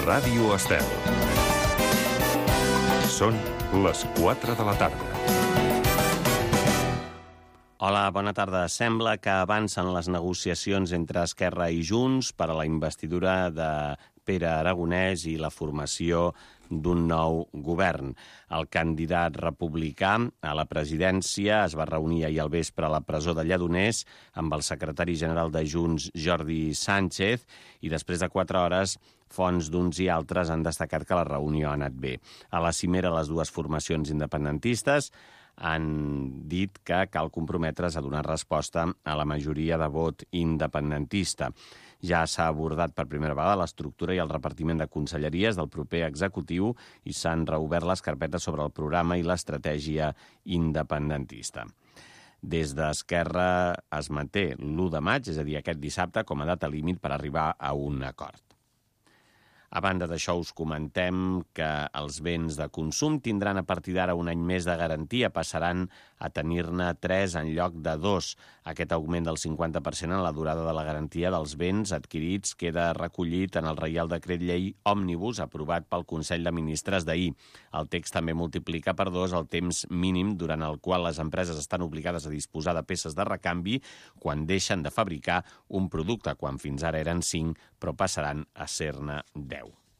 Ràdio Estel. Són les 4 de la tarda. Hola, bona tarda. Sembla que avancen les negociacions entre Esquerra i Junts per a la investidura de Pere Aragonès i la formació d'un nou govern. El candidat republicà a la presidència es va reunir ahir al vespre a la presó de Lledoners amb el secretari general de Junts, Jordi Sánchez, i després de 4 hores, fonts d'uns i altres han destacat que la reunió ha anat bé. A la cimera, les dues formacions independentistes han dit que cal comprometre's a donar resposta a la majoria de vot independentista. Ja s'ha abordat per primera vegada l'estructura i el repartiment de conselleries del proper executiu i s'han reobert les carpetes sobre el programa i l'estratègia independentista. Des d'Esquerra es manté l'1 de maig, és a dir, aquest dissabte, com a data límit per arribar a un acord. A banda d'això, us comentem que els béns de consum tindran a partir d'ara un any més de garantia, passaran a tenir-ne 3 en lloc de 2. Aquest augment del 50% en la durada de la garantia dels béns adquirits queda recollit en el Reial Decret Llei Òmnibus aprovat pel Consell de Ministres d'ahir. El text també multiplica per 2 el temps mínim durant el qual les empreses estan obligades a disposar de peces de recanvi quan deixen de fabricar un producte, quan fins ara eren 5, però passaran a ser-ne 10.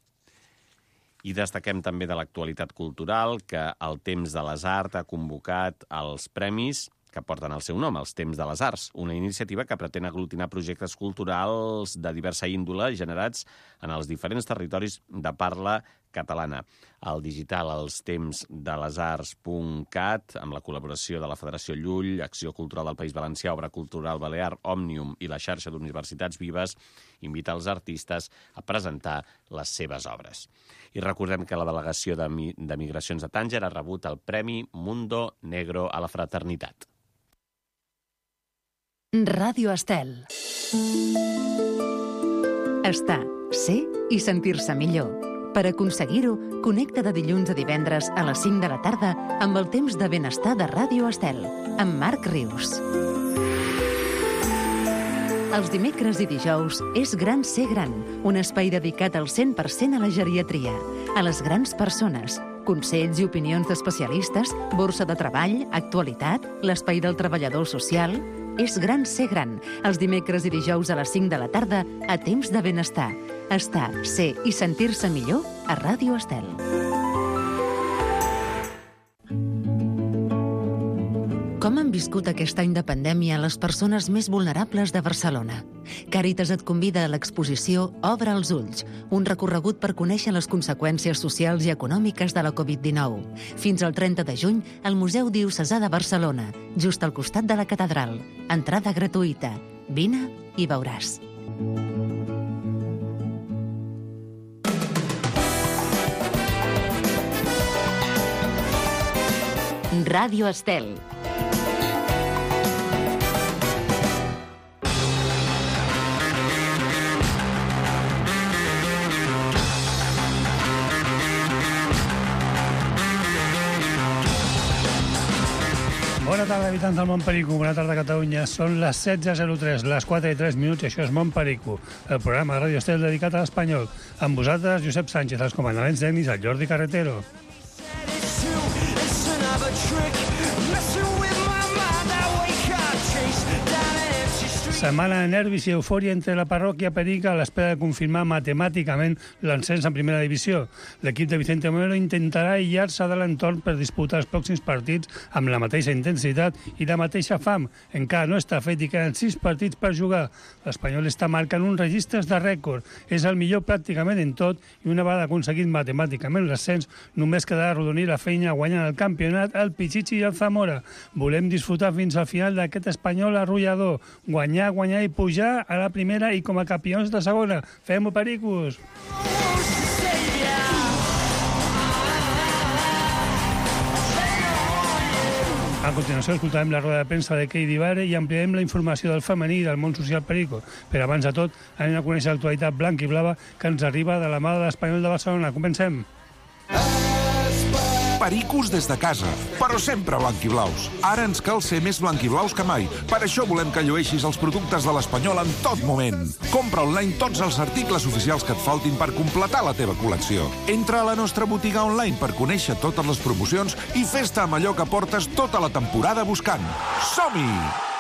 I destaquem també de l'actualitat cultural que el Temps de les Arts ha convocat els premis que porten el seu nom, els Temps de les Arts, una iniciativa que pretén aglutinar projectes culturals de diversa índole generats en els diferents territoris de parla catalana. El digital elstemsdelesarts.cat, amb la col·laboració de la Federació Llull, Acció Cultural del País Valencià, Obra Cultural Balear, Òmnium i la xarxa d'universitats vives, invita els artistes a presentar les seves obres. I recordem que la delegació de Migracions de Tànger ha rebut el Premi Mundo Negro a la Fraternitat. Ràdio Estel. Estar, ser i sentir-se millor. Per aconseguir-ho, connecta de dilluns a divendres a les 5 de la tarda amb el Temps de Benestar de Ràdio Estel, amb Marc Rius. Els dimecres i dijous és Gran Ser Gran, un espai dedicat al 100% a la geriatria, a les grans persones, consells i opinions d'especialistes, borsa de treball, actualitat, l'espai del treballador social. És Gran Ser Gran, els dimecres i dijous a les 5 de la tarda a Temps de Benestar. Estar, ser i sentir-se millor a Ràdio Estel. Com han viscut aquest any de pandèmia les persones més vulnerables de Barcelona? Càritas et convida a l'exposició Obre els ulls, un recorregut per conèixer les conseqüències socials i econòmiques de la Covid-19. Fins al 30 de juny, al Museu Diocesà de Barcelona, just al costat de la catedral. Entrada gratuïta. Vine i veuràs. Ràdio Estel. Bona tarda, habitants del Montperico. Bona tarda, Catalunya. Són les 16:03, les 4:03 minuts, i això és Montperico, el programa de Ràdio Estel dedicat a l'espanyol. Amb vosaltres, Josep Sánchez, els comandaments tècnics, el Jordi Carretero. Setmana de nervis i eufòria entre la parròquia Perica a l'espera de confirmar matemàticament l'ascens en primera divisió. L'equip de Vicente Moreno intentarà aïllar-se de l'entorn per disputar els pròxims partits amb la mateixa intensitat i la mateixa fam. Encara no està fet i queden 6 partits per jugar. L'Espanyol està marcant uns registres de rècord. És el millor pràcticament en tot i una vegada aconseguit matemàticament l'ascens, només quedarà arrodonir la feina guanyant el campionat el Pichichi i el Zamora. Volem disfrutar fins al final d'aquest Espanyol arrollador. Guanyar i pujar a la primera i com a campions de segona. Fem-ho, pericos! A continuació escoltarem la roda de premsa de Keidi Bare i ampliarem la informació del femení i del món social perico. Però abans de tot anem a conèixer l'actualitat blanca i blava que ens arriba de la mà de l'Espanyol de Barcelona. Comencem! Espanyol! Pericos des de casa, però sempre blanquiblaus. Ara ens cal ser més blanquiblaus que mai. Per això volem que llueixis els productes de l'Espanyol en tot moment. Compra online tots els articles oficials que et faltin per completar la teva col·lecció. Entra a la nostra botiga online per conèixer totes les promocions i fes-te amb allò que portes tota la temporada buscant. Som-hi!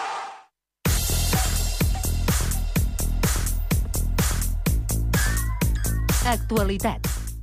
Actualitat.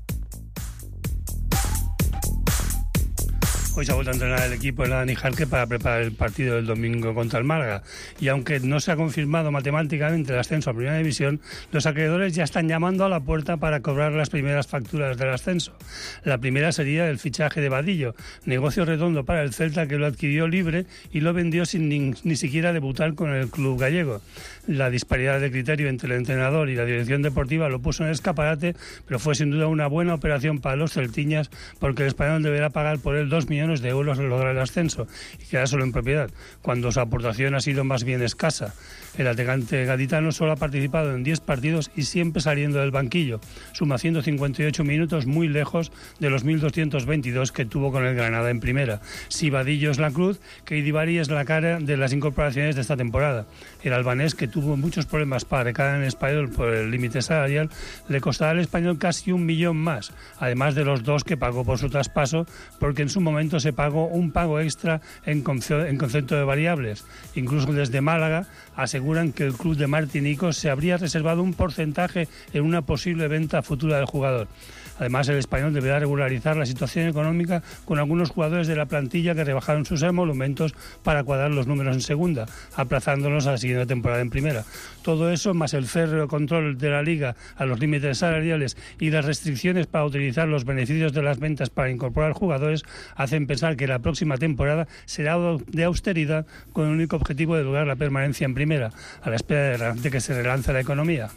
Hoy se ha vuelto a entrenar el equipo en la Dani Jarque para preparar el partido del domingo contra el Málaga. Y aunque no se ha confirmado matemáticamente el ascenso a Primera División, los acreedores ya están llamando a la puerta para cobrar las primeras facturas del ascenso. La primera sería el fichaje de Vadillo, negocio redondo para el Celta, que lo adquirió libre y lo vendió sin ni siquiera debutar con el club gallego. La disparidad de criterio entre el entrenador y la dirección deportiva lo puso en escaparate, pero fue sin duda una buena operación para los celtiñas, porque el Español deberá pagar por él 2 millones de euros al lograr el ascenso y queda solo en propiedad, cuando su aportación ha sido más bien escasa. El atacante gaditano solo ha participado en 10 partidos y siempre saliendo del banquillo. Suma 158 minutos, muy lejos de los 1.222 que tuvo con el Granada en primera. Si Vadillo es la cruz, Keidi es la cara de las incorporaciones de esta temporada. El albanés, que tuvo muchos problemas para recaer en el Español por el límite salarial, le costará al Español casi 1 millón más, además de los 2 que pagó por su traspaso, porque en su momento se pagó un pago extra en concepto de variables. Incluso desde Málaga aseguran que el club de Martinicos se habría reservado un porcentaje en una posible venta futura del jugador. Además, el Español deberá regularizar la situación económica con algunos jugadores de la plantilla que rebajaron sus emolumentos para cuadrar los números en segunda, aplazándolos a la siguiente temporada en primera. Todo eso, más el férreo control de la Liga a los límites salariales y las restricciones para utilizar los beneficios de las ventas para incorporar jugadores, hacen pensar que la próxima temporada será de austeridad, con el único objetivo de lograr la permanencia en primera, a la espera de que se relance la economía.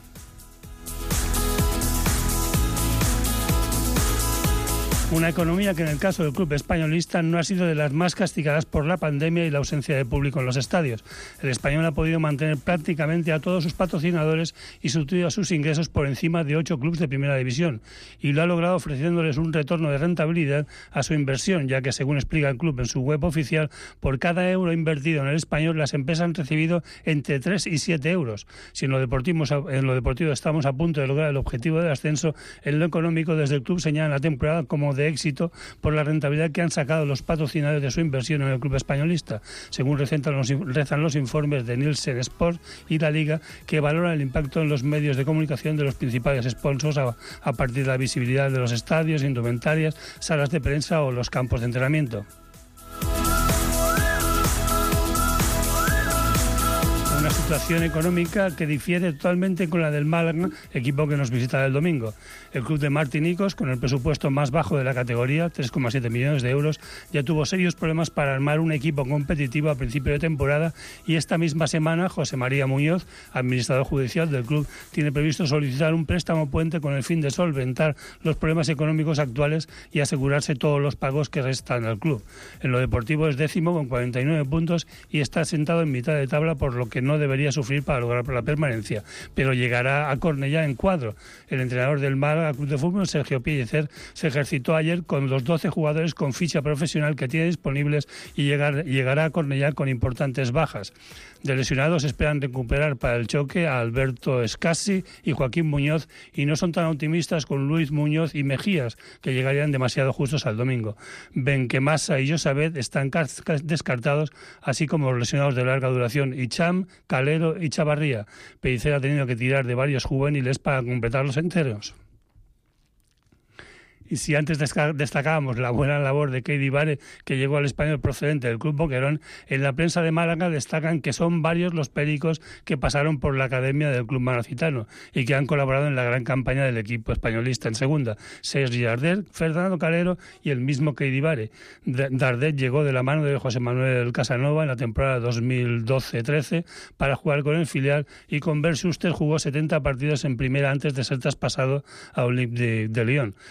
Una economía que en el caso del club españolista no ha sido de las más castigadas por la pandemia y la ausencia de público en los estadios. El Español ha podido mantener prácticamente a todos sus patrocinadores y sustituir sus ingresos por encima de 8 clubes de Primera División, y lo ha logrado ofreciéndoles un retorno de rentabilidad a su inversión, ya que, según explica el club en su web oficial, por cada euro invertido en el Español las empresas han recibido entre 3 y 7 euros. Si en lo deportivo estamos a punto de lograr el objetivo del ascenso, en lo económico desde el club señalan la temporada como de éxito por la rentabilidad que han sacado los patrocinadores de su inversión en el club españolista, según rezan los informes de Nielsen Sport y la Liga, que valoran el impacto en los medios de comunicación de los principales sponsors a partir de la visibilidad de los estadios, indumentarias, salas de prensa o los campos de entrenamiento. Una situación económica que difiere totalmente con la del Málaga, equipo que nos visitará el domingo. El club de Martinicos, con el presupuesto más bajo de la categoría, 3,7 millones de euros, ya tuvo serios problemas para armar un equipo competitivo a principio de temporada, y esta misma semana José María Muñoz, administrador judicial del club, tiene previsto solicitar un préstamo puente con el fin de solventar los problemas económicos actuales y asegurarse todos los pagos que restan al club. En lo deportivo es 10º con 49 puntos y está sentado en mitad de tabla, por lo que no debería sufrir para lograr la permanencia, pero llegará a Cornellá en cuadro. El entrenador del Málaga Club de Fútbol, Sergio Pellicer, se ejercitó ayer con los 12 jugadores con ficha profesional que tiene disponibles y llegará a Cornellá con importantes bajas. De lesionados esperan recuperar para el choque a Alberto Escasi y Joaquín Muñoz, y no son tan optimistas con Luis Muñoz y Mejías, que llegarían demasiado justos al domingo. Benquemasa y Josabet están descartados, así como los lesionados de larga duración Icham, Calero y Chavarría. Pellicer ha tenido que tirar de varios juveniles para completarlos enteros. Y si antes destacábamos la buena labor de Keidi Vare, que llegó al Español procedente del Club Boquerón, en la prensa de Málaga destacan que son varios los pericos que pasaron por la academia del Club Malacitano y que han colaborado en la gran campaña del equipo españolista en segunda. Sergi Dardet, Fernando Calero y el mismo Keidi Vare. Dardet llegó de la mano de José Manuel Casanova en la temporada 2012-13 para jugar con el filial, y con Bert Schuster jugó 70 partidos en primera antes de ser traspasado a Olympique de Lyon. Fernando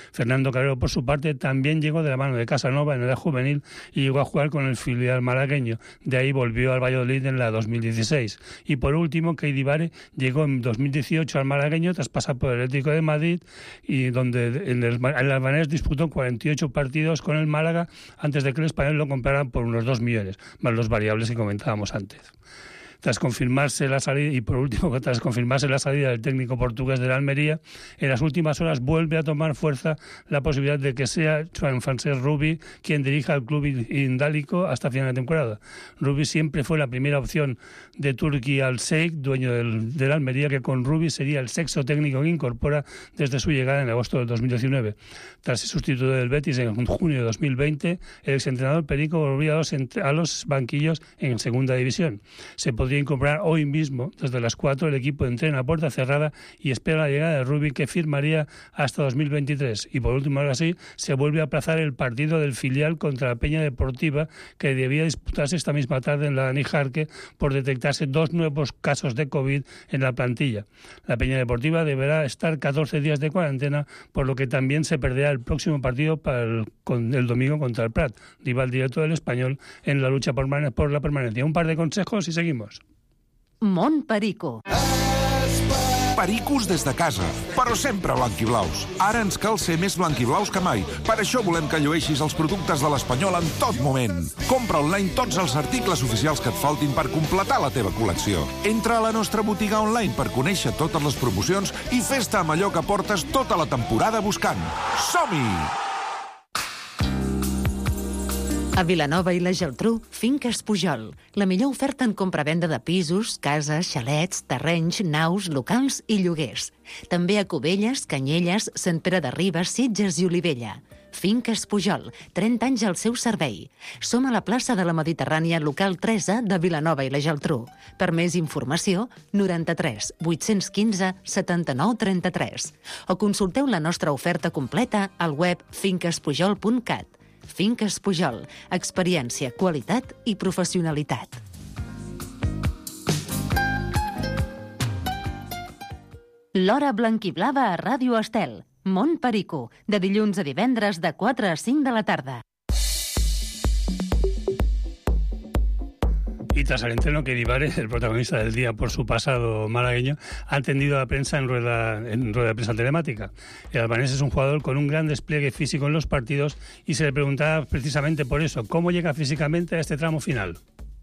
Fernando Carrero, por su parte, también llegó de la mano de Casanova en edad juvenil y llegó a jugar con el filial malagueño. De ahí volvió al Valladolid en la 2016. Y por último, Keidi Bare llegó en 2018 al malagueño tras pasar por el Atlético de Madrid, y donde el albanés disputó 48 partidos con el Málaga antes de que el español lo comprara por unos 2 millones, más los variables que comentábamos antes. Tras confirmarse la salida del técnico portugués de la Almería, en las últimas horas vuelve a tomar fuerza la posibilidad de que sea Joan Francesc Rubí quien dirija al club indálico hasta final de temporada. Rubí siempre fue la primera opción de Turki Al-Sheikh, dueño del Almería, que con Rubí sería el sexto técnico que incorpora desde su llegada en agosto del 2019. Tras ser sustituto del Betis en junio de 2020, el exentrenador Perico volvía a los banquillos en segunda división. Se podría incorporar hoy mismo, desde las 4, el equipo entrena a puerta cerrada y espera la llegada de Rubí, que firmaría hasta 2023. Y por último, ahora sí, se vuelve a aplazar el partido del filial contra la Peña Deportiva, que debía disputarse esta misma tarde en la Nijarque por detectarse 2 nuevos casos de COVID en la plantilla. La Peña Deportiva deberá estar 14 días de cuarentena, por lo que también se perderá el próximo partido el domingo contra el Prat, rival directo del Español en la lucha por la permanencia. Un par de consejos y seguimos. Mont Perico. Pericos des de casa, però sempre blanquiblaus. Ara ens cal ser més blanquiblaus que mai. Per això volem que llueixis els productes de l'Espanyol en tot moment. Compra online tots els articles oficials que et faltin per completar la teva col·lecció. Entra a la nostra botiga online per conèixer totes les promocions i fes-te amb allò que portes tota la temporada buscant. Som-hi! A Vilanova i la Geltrú, Finques Pujol. La millor oferta en compra-venda de pisos, cases, xalets, terrenys, naus, locals i lloguers. També a Cubelles, Canyelles, Sant Pere de Ribes, Sitges i Olivella. Finques Pujol, 30 anys al seu servei. Som a la plaça de la Mediterrània, local 3A de Vilanova i la Geltrú. Per més informació, 93 815 79 33. O consulteu la nostra oferta completa al web finquespujol.cat. Finques Pujol. Experiència, qualitat i professionalitat. L'Hora Blanquiblava a Ràdio Estel. Mont Perico. De dilluns a divendres de 4 a 5 de la tarda. Y tras el entreno, Keidi Bare, el protagonista del día por su pasado malagueño, ha atendido a la prensa en rueda de prensa telemática. El albanés es un jugador con un gran despliegue físico en los partidos y se le preguntaba precisamente por eso, ¿cómo llega físicamente a este tramo final?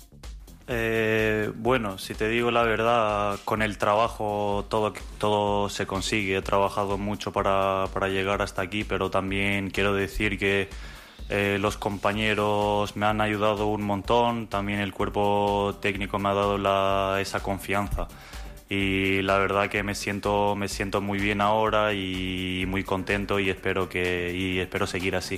Bueno, si te digo la verdad, con el trabajo todo se consigue. He trabajado mucho para llegar hasta aquí, pero también quiero decir que los compañeros me han ayudado un montón, también el cuerpo técnico me ha dado esa confianza y la verdad que me siento muy bien ahora y muy contento y espero seguir así.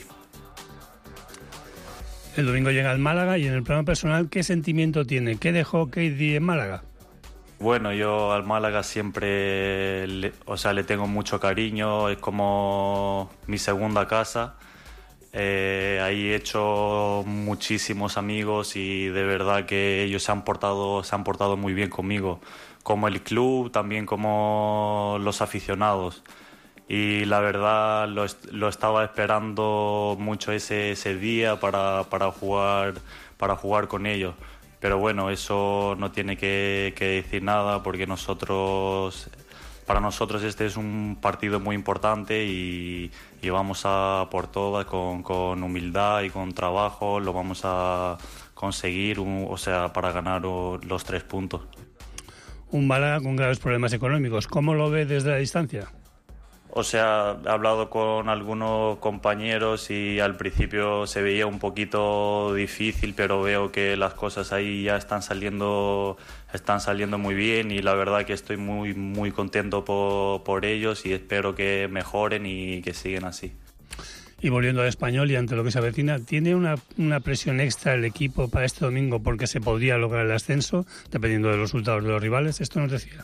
El domingo llega al Málaga y en el plano personal, ¿qué sentimiento tiene? ¿Qué dejó Keidi en Málaga? Bueno, yo al Málaga siempre le tengo mucho cariño, es como mi segunda casa. Ahí he hecho muchísimos amigos y de verdad que ellos se han portado muy bien conmigo, como el club, también como los aficionados. Y la verdad lo estaba esperando mucho ese día para jugar con ellos. Pero bueno, eso no tiene que decir nada porque para nosotros este es un partido muy importante y vamos a por todas con humildad y con trabajo, lo vamos a conseguir, para ganar los 3 puntos. Un Málaga con graves problemas económicos. ¿Cómo lo ve desde la distancia? He hablado con algunos compañeros y al principio se veía un poquito difícil, pero veo que las cosas ahí ya están saliendo muy bien y la verdad que estoy muy, muy contento por ellos y espero que mejoren y que sigan así. Y volviendo al Español y ante lo que se avecina, ¿tiene una presión extra el equipo para este domingo porque se podría lograr el ascenso, dependiendo de los resultados de los rivales? Esto nos decía.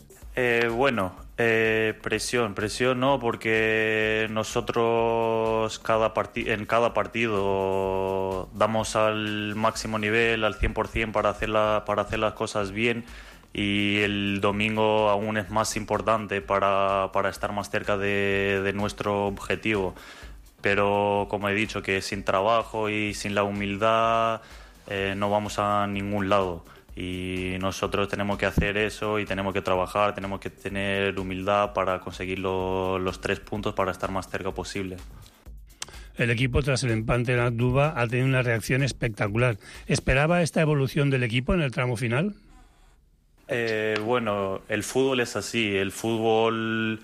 Presión no, porque nosotros en cada partido damos al máximo nivel, al 100% para hacer las cosas bien y el domingo aún es más importante para estar más cerca de nuestro objetivo. Pero como he dicho, que sin trabajo y sin la humildad no vamos a ningún lado. Y nosotros tenemos que hacer eso y tenemos que trabajar, tenemos que tener humildad para conseguir los 3 puntos para estar más cerca posible. El equipo, tras el empate en Andúba, ha tenido una reacción espectacular. ¿Esperaba esta evolución del equipo en el tramo final? Bueno, el fútbol es así. El fútbol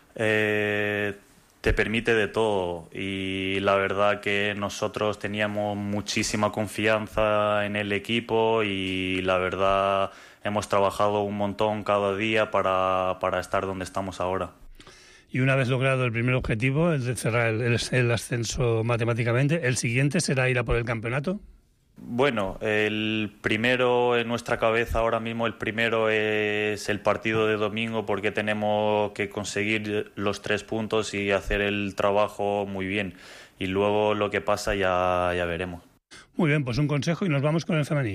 te permite de todo. Y la verdad que nosotros teníamos muchísima confianza en el equipo y la verdad hemos trabajado un montón cada día para estar donde estamos ahora. Y una vez logrado el primer objetivo, el de cerrar el ascenso matemáticamente, ¿el siguiente será ir a por el campeonato? Bueno, el primero en nuestra cabeza ahora mismo, el primero es el partido de domingo, porque tenemos que conseguir los 3 puntos y hacer el trabajo muy bien. Y luego lo que pasa ya veremos. Muy bien, pues un consejo y nos vamos con el femení.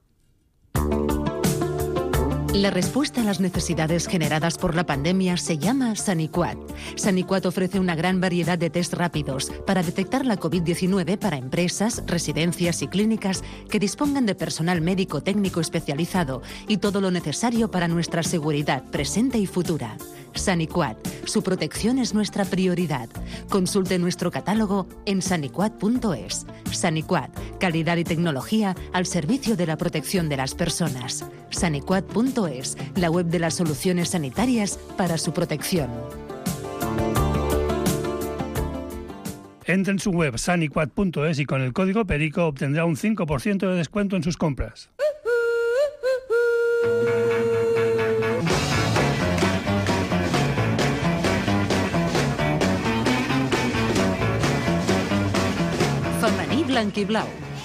La respuesta a las necesidades generadas por la pandemia se llama Saniquat. Saniquat ofrece una gran variedad de test rápidos para detectar la COVID-19 para empresas, residencias y clínicas que dispongan de personal médico técnico especializado y todo lo necesario para nuestra seguridad presente y futura. Saniquat, su protección es nuestra prioridad. Consulte nuestro catálogo en saniquat.es. Saniquat, calidad y tecnología al servicio de la protección de las personas. Saniquat.es, la web de las soluciones sanitarias para su protección. Entre en su web saniquat.es y con el código PERICO obtendrá un 5% de descuento en sus compras. Femení blanquiblau.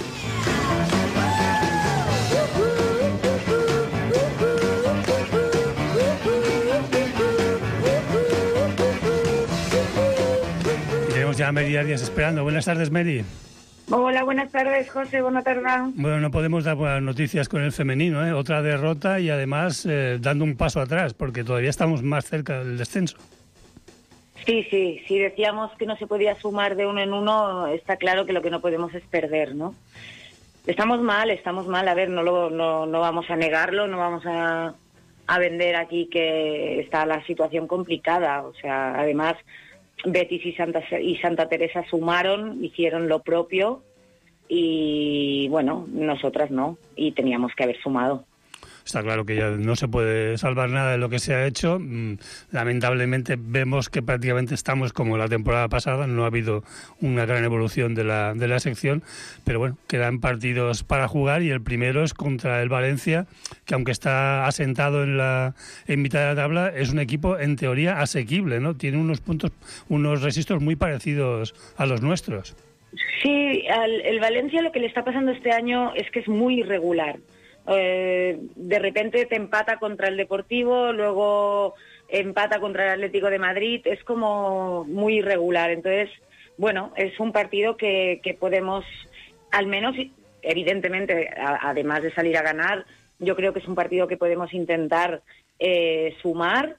Tenemos ya a Mary Arias esperando. Buenas tardes, Mary. Hola, buenas tardes, José. Buenas tardes. Bueno, no podemos dar buenas noticias con el femenino, ¿eh? Otra derrota y además dando un paso atrás, porque todavía estamos más cerca del descenso. Sí, decíamos que no se podía sumar de uno en uno, está claro que lo que no podemos es perder, ¿no? Estamos mal, a ver, no vamos a negarlo, no vamos a vender aquí que está la situación complicada, o sea, además Betis y Santa Teresa sumaron, hicieron lo propio y bueno, nosotras no, y teníamos que haber sumado. Está claro que ya no se puede salvar nada de lo que se ha hecho. Lamentablemente vemos que prácticamente estamos como la temporada pasada. No ha habido una gran evolución de la sección. Pero bueno, quedan partidos para jugar y el primero es contra el Valencia, que aunque está asentado en mitad de la tabla, es un equipo en teoría asequible, ¿no? Tiene unos registros muy parecidos a los nuestros. Sí, el Valencia lo que le está pasando este año es que es muy irregular. De repente te empata contra el Deportivo, luego empata contra el Atlético de Madrid, es como muy irregular. Entonces, bueno, es un partido que podemos, al menos, evidentemente, además de salir a ganar, yo creo que es un partido que podemos intentar sumar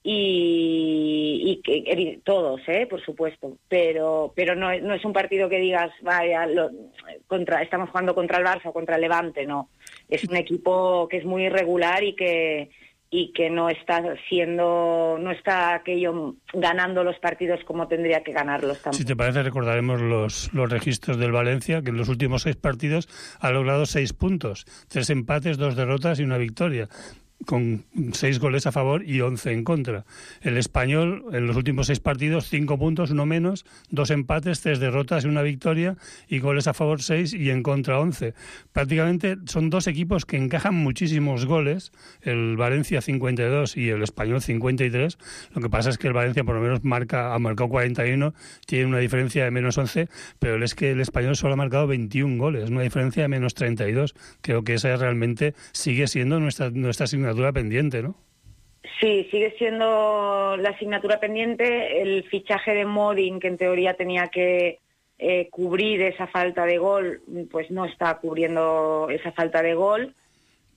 y todos, por supuesto, pero no es un partido que digas, vaya, estamos jugando contra el Barça o contra el Levante, no. Es un equipo que es muy irregular y que no está aquello ganando los partidos como tendría que ganarlos tampoco. Si te parece, recordaremos los registros del Valencia, que en los últimos 6 partidos ha logrado 6 puntos, 3 empates, 2 derrotas y 1 victoria, con 6 goles a favor y 11 en contra. El Español, en los últimos 6 partidos, 5 puntos, 1 menos, 2 empates, 3 derrotas y 1 victoria, y goles a favor 6 y en contra 11. Prácticamente son 2 equipos que encajan muchísimos goles, el Valencia 52 y el Español 53. Lo que pasa es que el Valencia por lo menos ha marcado 41, tiene una diferencia de menos 11, pero es que el Español solo ha marcado 21 goles, una diferencia de menos 32. Creo que esa realmente sigue siendo nuestra asignatura pendiente, ¿no? Sí, sigue siendo la asignatura pendiente. El fichaje de Modin, que en teoría tenía que cubrir esa falta de gol, pues no está cubriendo esa falta de gol.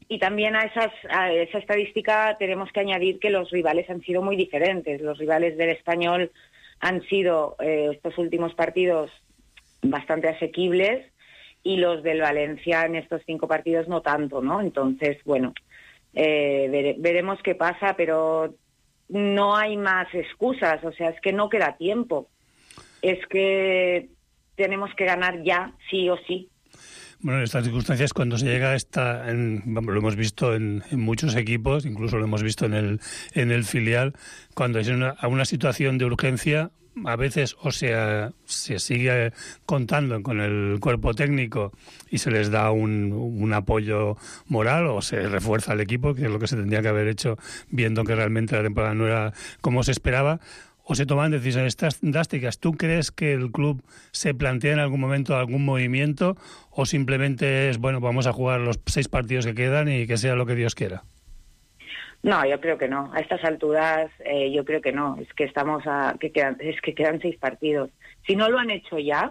Y también a esa estadística tenemos que añadir que los rivales han sido muy diferentes. Los rivales del Español han sido estos últimos partidos bastante asequibles y los del Valencia en estos 5 partidos no tanto, ¿no? Entonces, bueno, veremos qué pasa, pero no hay más excusas, o sea, es que no queda tiempo. Es que tenemos que ganar ya, sí o sí. Bueno, en estas circunstancias, cuando se llega lo hemos visto en muchos equipos, incluso lo hemos visto en el filial, cuando es a una situación de urgencia, a veces se sigue contando con el cuerpo técnico y se les da un apoyo moral o se refuerza el equipo, que es lo que se tendría que haber hecho viendo que realmente la temporada no era como se esperaba, o se toman decisiones drásticas. ¿Tú crees que el club se plantea en algún momento algún movimiento o simplemente es, bueno, vamos a jugar los 6 partidos que quedan y que sea lo que Dios quiera? No, yo creo que no. A estas alturas yo creo que no. Es que quedan 6 partidos. Si no lo han hecho ya,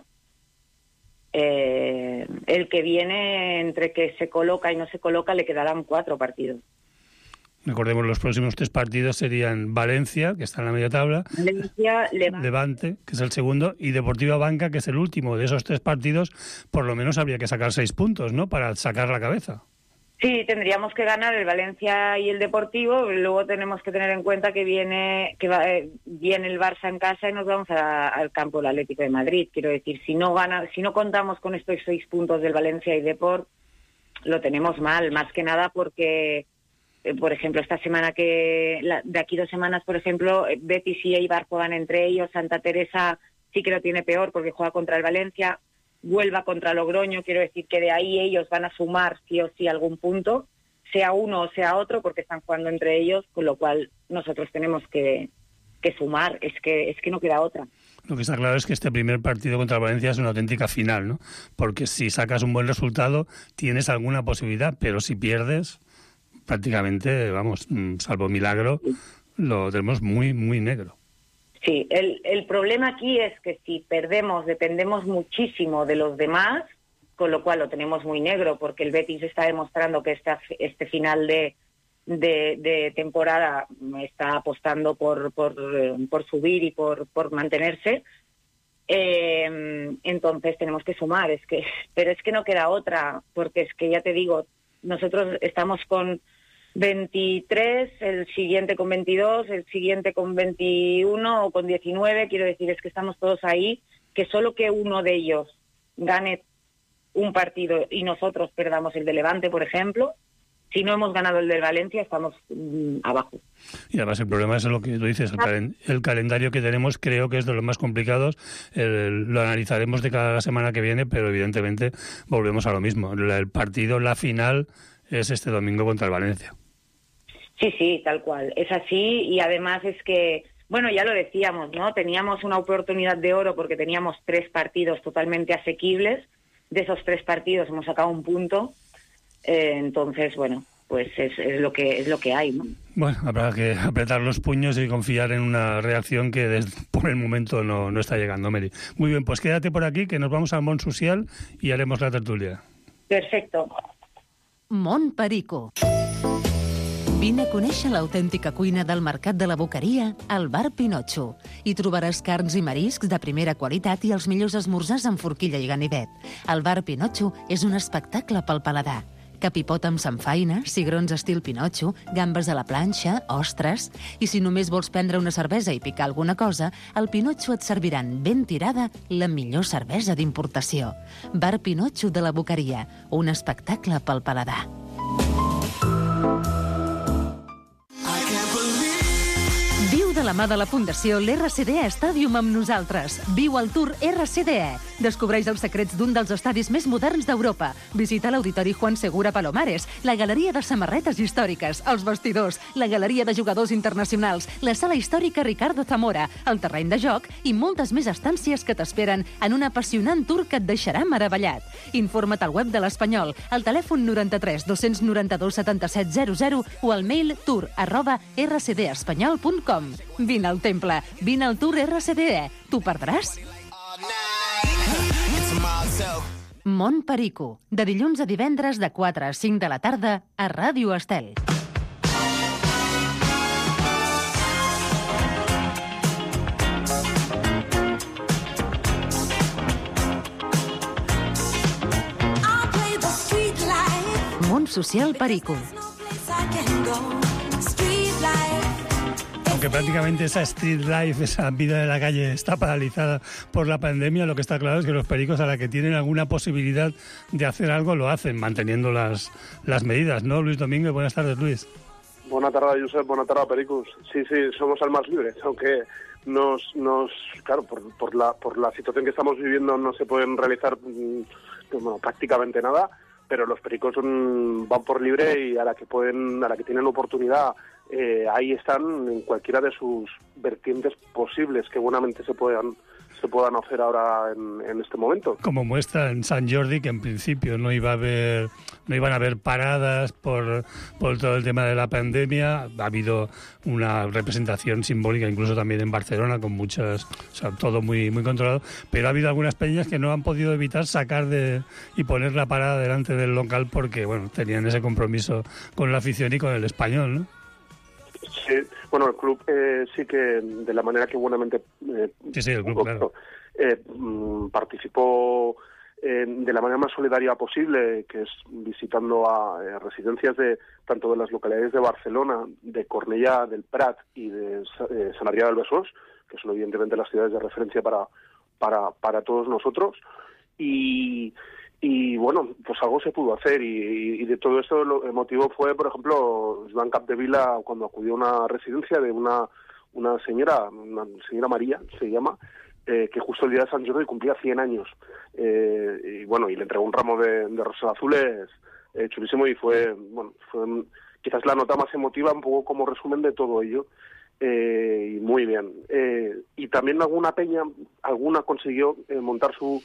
el que viene, entre que se coloca y no se coloca, le quedarán 4 partidos. Recordemos, los próximos 3 partidos serían Valencia, que está en la media tabla, Valencia, Levante, que es el segundo, y Deportiva Banca, que es el último. De esos 3 partidos, por lo menos habría que sacar 6 puntos, ¿no?, para sacar la cabeza. Sí, tendríamos que ganar el Valencia y el Deportivo. Luego tenemos que tener en cuenta que viene el Barça en casa y nos vamos al campo del Atlético de Madrid. Quiero decir, si no contamos con estos 6 puntos del Valencia y Deport, lo tenemos mal, más que nada porque... Por ejemplo, esta semana de aquí 2 semanas, por ejemplo, Betis y Eibar juegan entre ellos, Santa Teresa sí que lo tiene peor porque juega contra el Valencia, Huelva contra Logroño, quiero decir que de ahí ellos van a sumar sí o sí algún punto, sea uno o sea otro, porque están jugando entre ellos, con lo cual nosotros tenemos que sumar, es que no queda otra. Lo que está claro es que este primer partido contra el Valencia es una auténtica final, ¿no? Porque si sacas un buen resultado tienes alguna posibilidad, pero si pierdes... prácticamente, vamos, salvo milagro, lo tenemos muy, muy negro. Sí, el problema aquí es que si perdemos, dependemos muchísimo de los demás, con lo cual lo tenemos muy negro, porque el Betis está demostrando que este final de temporada está apostando por subir y por mantenerse. Entonces tenemos que sumar, pero es que no queda otra, porque es que ya te digo, nosotros estamos con 23, el siguiente con 22, el siguiente con 21 o con 19, quiero decir, es que estamos todos ahí, que solo que uno de ellos gane un partido y nosotros perdamos el de Levante, por ejemplo, si no hemos ganado el del Valencia, estamos abajo. Y además el problema es lo que tú dices, el calendario que tenemos creo que es de los más complicados, lo analizaremos de cada semana que viene, pero evidentemente volvemos a lo mismo. El partido, la final, es este domingo contra el Valencia. Sí, tal cual, es así, y además es que, bueno, ya lo decíamos, ¿no? Teníamos una oportunidad de oro porque teníamos 3 partidos totalmente asequibles, de esos 3 partidos hemos sacado un punto. Entonces, bueno, pues es lo que hay, ¿no? Bueno, habrá que apretar los puños y confiar en una reacción que por el momento no está llegando, Mary. Muy bien, pues quédate por aquí, que nos vamos al Mont Social y haremos la tertulia. Perfecto. Mont Perico. Vine a conèixer l'autèntica cuina del Mercat de la Boqueria al Bar Pinotxo. Hi trobaràs carns i mariscs de primera qualitat i els millors esmorzars amb forquilla i ganivet. El Bar Pinotxo és un espectacle pel paladar. Capipot amb samfaina, cigrons estil Pinotxo, gambes a la planxa, ostres... I si només vols prendre una cervesa i picar alguna cosa, al Pinotxo et serviran ben tirada la millor cervesa d'importació. Bar Pinotxo de la Boqueria, un espectacle pel paladar. Viu de la mà de la Fundació l'RCDE Stadium amb nosaltres. Viu el Tour RCDE. Descobreix els secrets d'un dels estadis més moderns d'Europa. Visita l'Auditori Juan Segura Palomares, la Galeria de Samarretes Històriques, els vestidors, la Galeria de Jugadors Internacionals, la Sala Històrica Ricardo Zamora, el terreny de joc i moltes més estàncies que t'esperen en un apassionant tour que et deixarà meravellat. Informa't al web de l'Espanyol, al telèfon 93 292 77 00 o al mail tour@rcdespanyol.com. Vine al temple, vine al Tour RCDE. T'ho perdràs? Món Perico, de dilluns a divendres de 4 a 5 de la tarda a Ràdio Estel. Món Social Perico. Aunque prácticamente esa street life, esa vida de la calle está paralizada por la pandemia, lo que está claro es que los pericos, a la que tienen alguna posibilidad de hacer algo, lo hacen, manteniendo las medidas, ¿no? Luis Domínguez, buenas tardes, Luis. Buenas tardes, Josep, buenas tardes, pericos. Sí, somos almas libres, aunque claro, por la situación que estamos viviendo no se pueden realizar prácticamente nada, pero los pericos van por libre y a la que tienen oportunidad, ahí están en cualquiera de sus vertientes posibles que buenamente se puedan hacer ahora en este momento. Como muestra en Sant Jordi, que en principio no iban a haber paradas por todo el tema de la pandemia. Ha habido una representación simbólica incluso también en Barcelona con muchas, o sea, todo muy, muy controlado, pero ha habido algunas peñas que no han podido evitar sacar y poner la parada delante del local porque, bueno, tenían ese compromiso con la afición y con el Español, ¿no? Sí, bueno, el club sí que de la manera que buenamente sí, el club, claro. Participó de la manera más solidaria posible, que es visitando a residencias tanto de las localidades de Barcelona, de Cornellà, del Prat y de Sant Adrià del Besòs, que son evidentemente las ciudades de referencia para todos nosotros, y bueno, pues algo se pudo hacer y de todo esto el motivo fue, por ejemplo, Joan Capdevila, cuando acudió a una residencia de una señora María, se llama, que justo el día de Sant Jordi cumplía 100 años. Y bueno, y le entregó un ramo de rosas azules chulísimo y fue quizás la nota más emotiva, un poco como resumen de todo ello. Y muy bien. Y también alguna consiguió montar su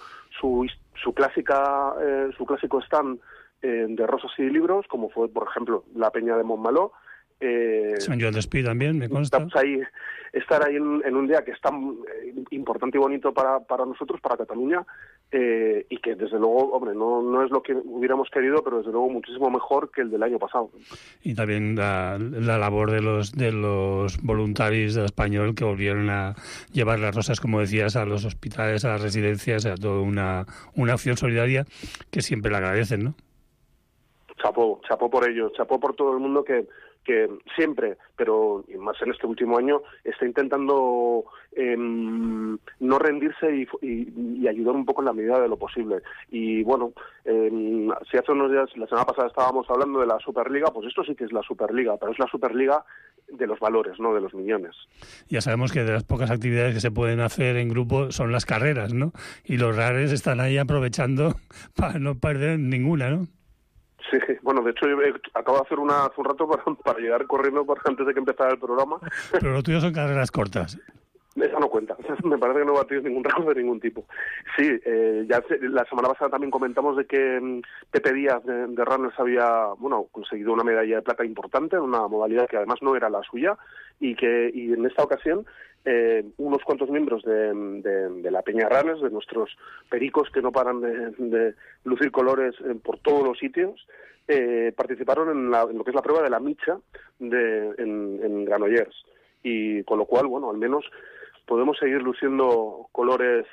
clásico stand de rosas y libros, como fue, por ejemplo, la Peña de Montmeló. Sant Joan d'Espí también, me consta. Estar ahí en un día que es tan importante y bonito para nosotros, para Cataluña, y que desde luego, hombre, no es lo que hubiéramos querido, pero desde luego muchísimo mejor que el del año pasado. Y también la labor de los voluntarios del Español que volvieron a llevar las rosas, como decías, a los hospitales, a las residencias, a toda una acción solidaria que siempre le agradecen, ¿no? Chapó por ello, chapó por todo el mundo que siempre, pero más en este último año, está intentando no rendirse y ayudar un poco en la medida de lo posible. Y bueno, si hace unos días, la semana pasada estábamos hablando de la Superliga, pues esto sí que es la Superliga, pero es la Superliga de los valores, no de los millones. Ya sabemos que de las pocas actividades que se pueden hacer en grupo son las carreras, ¿no? Y los rares están ahí aprovechando para no perder ninguna, ¿no? Sí, bueno, de hecho yo acabo de hacer una hace un rato para llegar corriendo antes de que empezara el programa. Pero lo tuyo son carreras cortas. Esa no cuenta, me parece que no ha tenido ningún récord de ningún tipo. Sí, la semana pasada también comentamos de que Pepe Díaz de Runners había conseguido una medalla de plata importante en una modalidad que además no era la suya y en esta ocasión unos cuantos miembros de la Peña Runners, de nuestros pericos que no paran de lucir colores por todos los sitios, participaron en lo que es la prueba de la micha en Granollers. Y con lo cual, bueno, al menos podemos seguir luciendo colores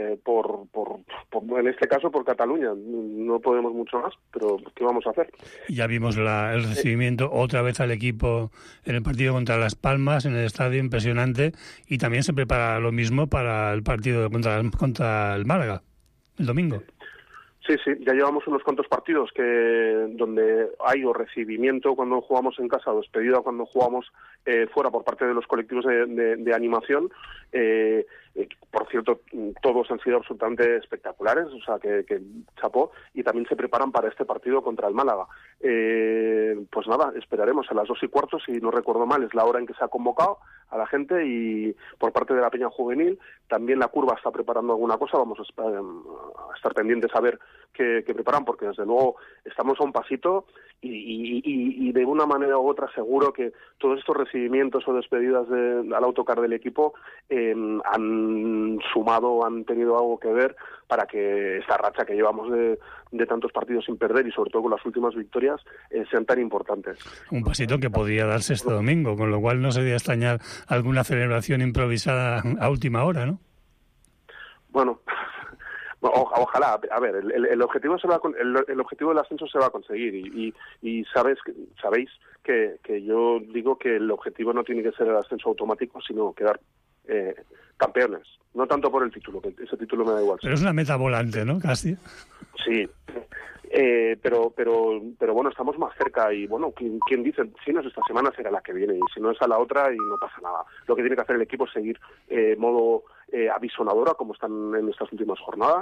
en este caso por Cataluña. No podemos mucho más, pero ¿qué vamos a hacer? Ya vimos el recibimiento otra vez al equipo en el partido contra Las Palmas, en el estadio, impresionante, y también se prepara lo mismo para el partido contra el Málaga, el domingo. Sí, ya llevamos unos cuantos partidos donde hay o recibimiento cuando jugamos en casa o despedida cuando jugamos fuera por parte de los colectivos de animación. Por cierto, todos han sido absolutamente espectaculares, o sea que chapó, y también se preparan para este partido contra el Málaga. Pues nada, esperaremos a las 2:15, si no recuerdo mal, es la hora en que se ha convocado a la gente, y por parte de la Peña Juvenil también la curva está preparando alguna cosa. Vamos a estar pendientes a ver qué preparan, porque desde luego estamos a un pasito y de una manera u otra seguro que todos estos recibimientos o despedidas al autocar del equipo han sumado, han tenido algo que ver para que esta racha que llevamos de tantos partidos sin perder, y sobre todo con las últimas victorias, sean tan importantes. Un pasito que podía darse este domingo, con lo cual no sería extrañar alguna celebración improvisada a última hora, ¿no? Bueno, ojalá. A ver, el objetivo el objetivo del ascenso se va a conseguir, y sabéis que yo digo que el objetivo no tiene que ser el ascenso automático, sino quedar campeones. No tanto por el título, que ese título me da igual. Pero es una meta volante, ¿no? Casi. Sí. Pero bueno, estamos más cerca, y bueno, ¿quién dice? Si no es esta semana, será la que viene, y si no es a la otra, y no pasa nada. Lo que tiene que hacer el equipo es seguir modo avisonadora, como están en estas últimas jornadas,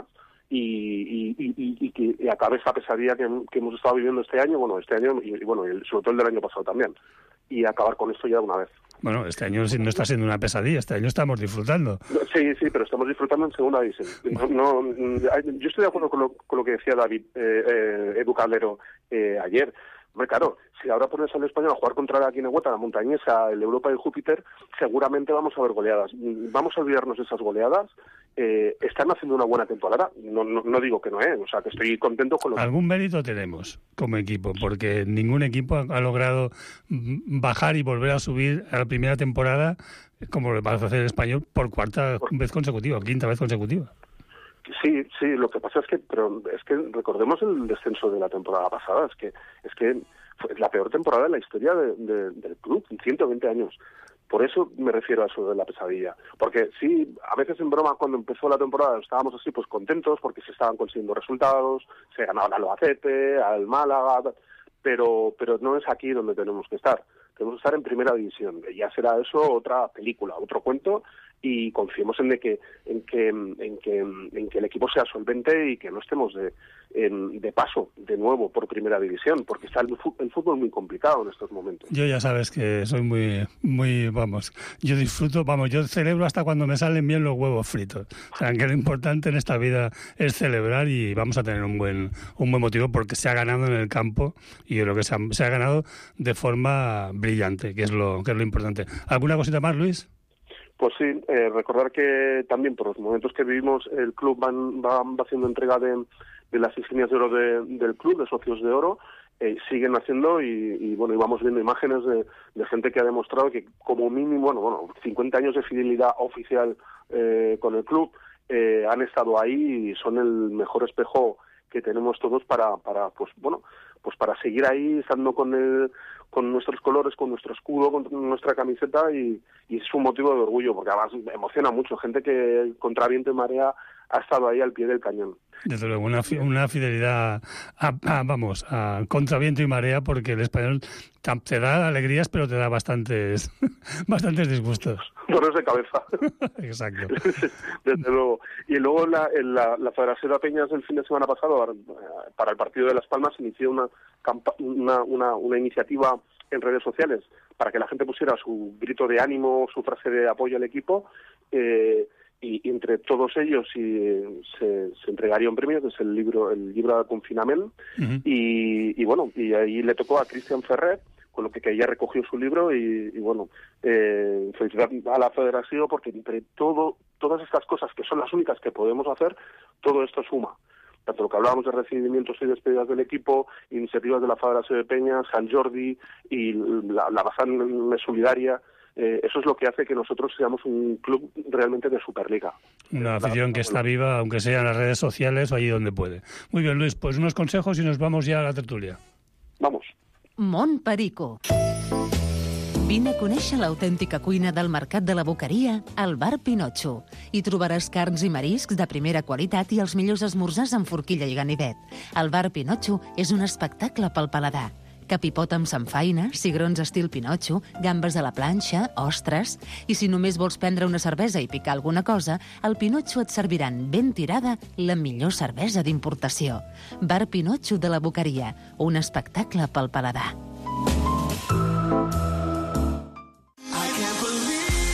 y que acabe esta pesadilla que hemos estado viviendo este año, y bueno, sobre todo el del año pasado también, y acabar con esto ya de una vez. Bueno, este año no está siendo una pesadilla, este año estamos disfrutando. Sí, pero estamos disfrutando en segunda división. Yo estoy de acuerdo con lo que decía David Edu Calero ayer. Hombre, claro, si ahora pones al Español a jugar contra la Guinegüeta, la Montañesa, el Europa y Júpiter, seguramente vamos a ver goleadas. Vamos a olvidarnos de esas goleadas. Están haciendo una buena temporada. No digo que no, o sea, que estoy contento con lo que... Algún mérito tenemos como equipo, porque ningún equipo ha logrado bajar y volver a subir a la primera temporada, como lo va a hacer el Español, por quinta vez consecutiva. Sí, lo que pasa es que recordemos el descenso de la temporada pasada, es que fue la peor temporada en la historia del club, en 120 años. Por eso me refiero a eso de la pesadilla. Porque sí, a veces en broma, cuando empezó la temporada estábamos así pues contentos porque se estaban consiguiendo resultados, se ganaba al Albacete, al Málaga, pero no es aquí donde tenemos que estar. Tenemos que estar en primera división. Ya será eso otra película, otro cuento, y confiemos en que el equipo sea solvente y que no estemos de paso de nuevo por primera división, porque está el fútbol muy complicado en estos momentos. Yo ya sabes que soy muy yo disfruto, yo celebro hasta cuando me salen bien los huevos fritos. O sea, que lo importante en esta vida es celebrar, y vamos a tener un buen motivo porque se ha ganado en el campo, y yo creo que se ha ganado de forma brillante, que es lo importante. ¿Alguna cosita más, Luis? Pues sí, recordar que también por los momentos que vivimos, el club va haciendo entrega de las insignias de oro del club, de socios de oro. Siguen haciendo, y vamos viendo imágenes de gente que ha demostrado que como mínimo 50 años de fidelidad oficial con el club, han estado ahí y son el mejor espejo que tenemos todos para seguir ahí, estando con nuestros colores, con nuestro escudo, con nuestra camiseta, y es un motivo de orgullo, porque además emociona mucho, gente que contra viento y marea ha estado ahí al pie del cañón. Desde luego, una fidelidad a contra viento y marea, porque el Español te da alegrías, pero te da bastantes disgustos. Dolores de cabeza. Exacto. Desde luego. Y luego la Federación de Peñas del fin de semana pasado, para el partido de Las Palmas, inició una iniciativa en redes sociales para que la gente pusiera su grito de ánimo, su frase de apoyo al equipo, y entre todos ellos se entregaría un premio, que es el libro de Confinament. Uh-huh. y ahí le tocó a Cristian Ferrer, con lo que ella recogió su libro, y felicitar a la Federación, porque entre todas estas cosas, que son las únicas que podemos hacer, todo esto suma. Tanto lo que hablábamos de recibimientos y despedidas del equipo, iniciativas de la Federación de Peñas, Sant Jordi y la Bazán Solidaria. Eso es lo que hace que nosotros seamos un club realmente de Superliga. Una afición que está viva, aunque sea en las redes sociales o allí donde puede. Muy bien, Luis, pues unos consejos y nos vamos ya a la tertulia. Vamos. Mont Perico. Vine a conèixer l'autèntica cuina del Mercat de la Boqueria al Bar Pinotxo. Hi trobaràs carns i mariscs de primera qualitat i els millors esmorzars amb forquilla i ganivet. El Bar Pinotxo és un espectacle pel paladar. Capipot amb samfaina, cigrons estil Pinotxo, gambes a la planxa, ostres... I si només vols prendre una cervesa i picar alguna cosa, al Pinotxo et serviran ben tirada la millor cervesa d'importació. Bar Pinotxo de la Boqueria, un espectacle pel paladar.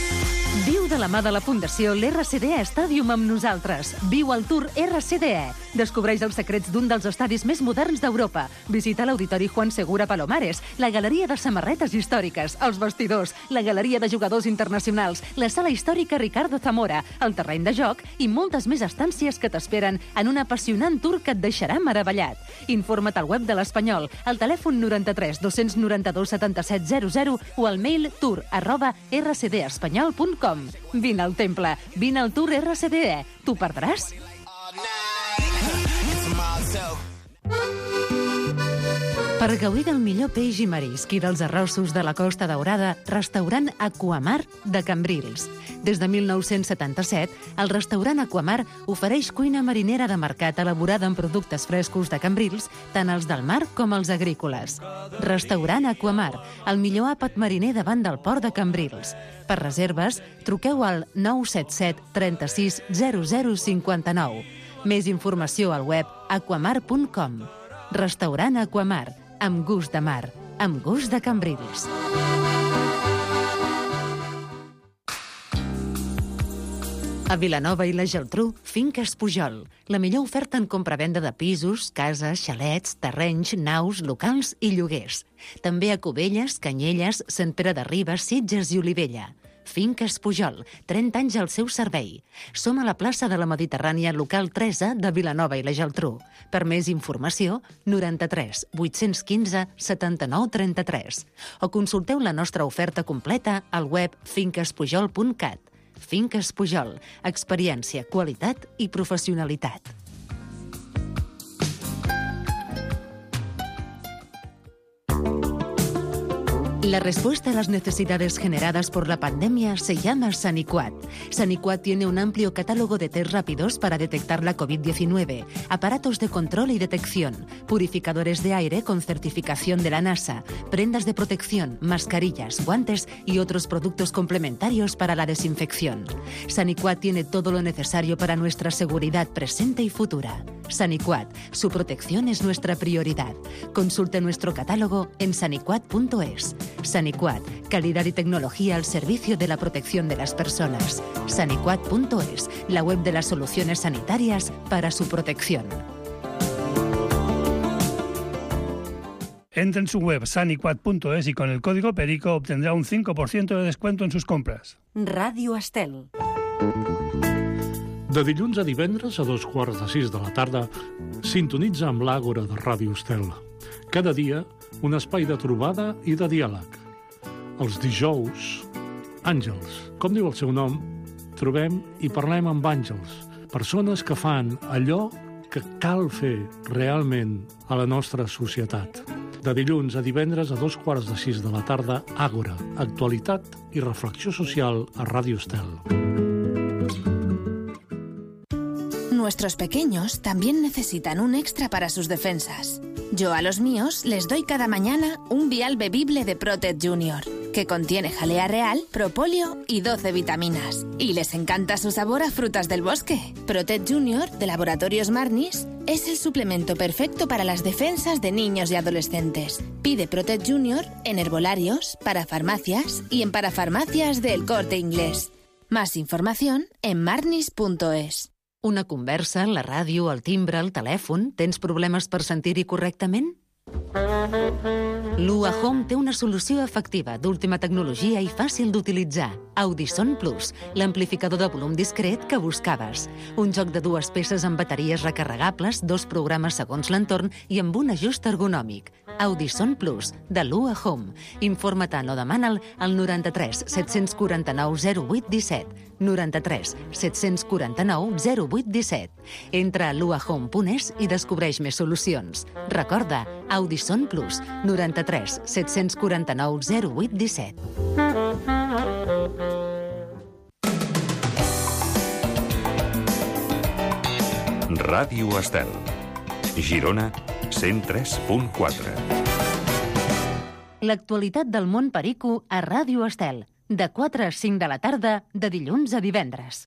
de la mà de la Fundació l'RCDE Stadium amb nosaltres. Viu el Tour RCDE. Descobreix els secrets d'un dels estadis més moderns d'Europa. Visita l'Auditori Juan Segura Palomares, la Galeria de Samarretes Històriques, els vestidors, la Galeria de Jugadors Internacionals, la Sala Històrica Ricardo Zamora, el terreny de joc i moltes més estàncies que t'esperen en un apassionant tour que et deixarà meravellat. Informa't al web de l'Espanyol, al telèfon 93 292 77 00 o al mail tour@rcdespanyol.com. Vine al temple, vine al Tour RCDE. T'ho perdràs? Per gaudir del millor peix i marisc i dels arrossos de la Costa Daurada, restaurant Aquamar de Cambrils. Des de 1977, el restaurant Aquamar ofereix cuina marinera de mercat elaborada amb productes frescos de Cambrils, tant els del mar com els agrícoles. Restaurant Aquamar, el millor àpat mariner davant del port de Cambrils. Per reserves, truqueu al 977 36 0059. Més informació al web aquamar.com. Restaurant Aquamar, amb gust de mar, amb gust de Cambrils. A Vilanova i la Geltrú, Finques Pujol. La millor oferta en compra-venda de pisos, cases, xalets, terrenys, naus, locals i lloguers. També a Cubelles, Canyelles, Sant Pere de Ribes, Sitges i Olivella. Finques Pujol, 30 anys al seu servei. Som a la plaça de la Mediterrània, local 13 de Vilanova i la Geltrú. Per més informació, 93 815 79 33. O consulteu la nostra oferta completa al web finquespujol.cat. Finques Pujol, experiència, qualitat i professionalitat. La respuesta a las necesidades generadas por la pandemia se llama Saniquat. Saniquat tiene un amplio catálogo de test rápidos para detectar la COVID-19, aparatos de control y detección, purificadores de aire con certificación de la NASA, prendas de protección, mascarillas, guantes y otros productos complementarios para la desinfección. Saniquat tiene todo lo necesario para nuestra seguridad presente y futura. Saniquat, su protección es nuestra prioridad. Consulte nuestro catálogo en saniquat.es. Saniquat, calidad y tecnología al servicio de la protección de las personas. Saniquat.es, la web de las soluciones sanitarias para su protección. Entre en su web saniquat.es y con el código PERICO obtendrá un 5% de descuento en sus compras. Ràdio Estel. De dilluns a divendres a 5:15 de la tarda, sintonitza amb l'Àgora de Ràdio Estel. Cada dia, un espai de trobada i de diàleg. Els dijous, àngels. Com diu el seu nom, trobem i parlem amb àngels, persones que fan allò que cal fer realment a la nostra societat. De dilluns a divendres a 5:15 de la tarda, Àgora, actualitat i reflexió social a Ràdio Estel. Nuestros pequeños también necesitan un extra para sus defensas. Yo a los míos les doy cada mañana un vial bebible de Protect Junior, que contiene jalea real, propóleo y 12 vitaminas. Y les encanta su sabor a frutas del bosque. Protect Junior, de Laboratorios Marnis, es el suplemento perfecto para las defensas de niños y adolescentes. Pide Protect Junior en herbolarios, parafarmacias y en parafarmacias del Corte Inglés. Más información en marnis.es. Una conversa, la ràdio, el timbre, el telèfon... Tens problemes per sentir-hi correctament? Lua Home té una solució efectiva, d'última tecnologia i fàcil d'utilitzar. Audison Plus, l'amplificador de volum discret que buscaves. Un joc de 2 peces amb bateries recarregables, 2 programes segons l'entorn i amb un ajust ergonòmic. Audison Plus, de Lua Home. Informa't o demana'l al 93 749 08 17. 93 749 08 17. Entra a luahome.es i descobreix més solucions. Recorda, Audison Plus, 93 749 08 17. Ràdio Estel. Girona, 103.4. L'actualitat del món perico a Ràdio Estel. De 4 a 5 de la tarda, de dilluns a divendres.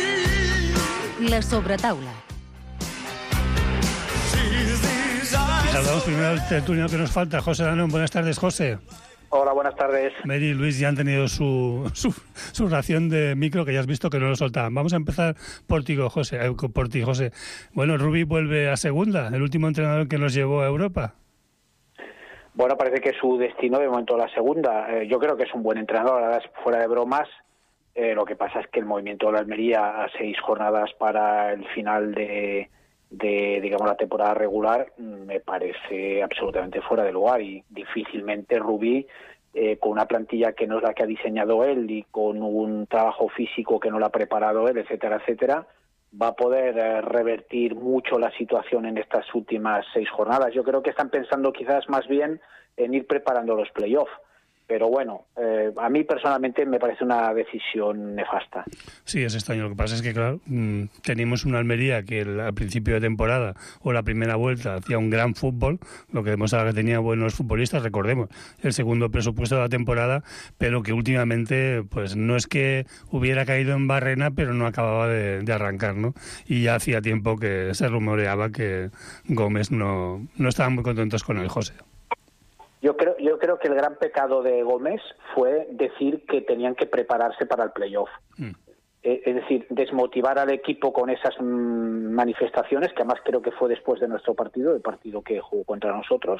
La sobretaula. saludamos primero al tertulio que nos falta, José Danón. Buenas tardes, José. Hola, buenas tardes. Mary y Luis ya han tenido su ración de micro, que ya has visto que no lo soltaban. Vamos a empezar por ti, José. Bueno, Rubí vuelve a segunda, el último entrenador que nos llevó a Europa. Bueno, parece que su destino de momento la segunda. Yo creo que es un buen entrenador, ahora fuera de bromas. Lo que pasa es que el movimiento de la Almería a 6 jornadas para el final de digamos, la temporada regular me parece absolutamente fuera de lugar, y difícilmente Rubí, con una plantilla que no es la que ha diseñado él y con un trabajo físico que no lo ha preparado él, etcétera, etcétera, va a poder revertir mucho la situación en estas últimas 6 jornadas. Yo creo que están pensando quizás más bien en ir preparando los playoffs. Pero bueno, a mí personalmente me parece una decisión nefasta. Sí, es extraño. Lo que pasa es que, claro, teníamos una Almería que al principio de temporada o la primera vuelta hacía un gran fútbol, lo que demostraba que tenía buenos futbolistas, recordemos, el segundo presupuesto de la temporada, pero que últimamente pues no es que hubiera caído en barrena, pero no acababa de arrancar, ¿no? Y ya hacía tiempo que se rumoreaba que Gómez no estaban muy contentos con el José. Yo creo que el gran pecado de Gómez fue decir que tenían que prepararse para el playoff. Es decir, desmotivar al equipo con esas manifestaciones, que además creo que fue después de nuestro partido, el partido que jugó contra nosotros.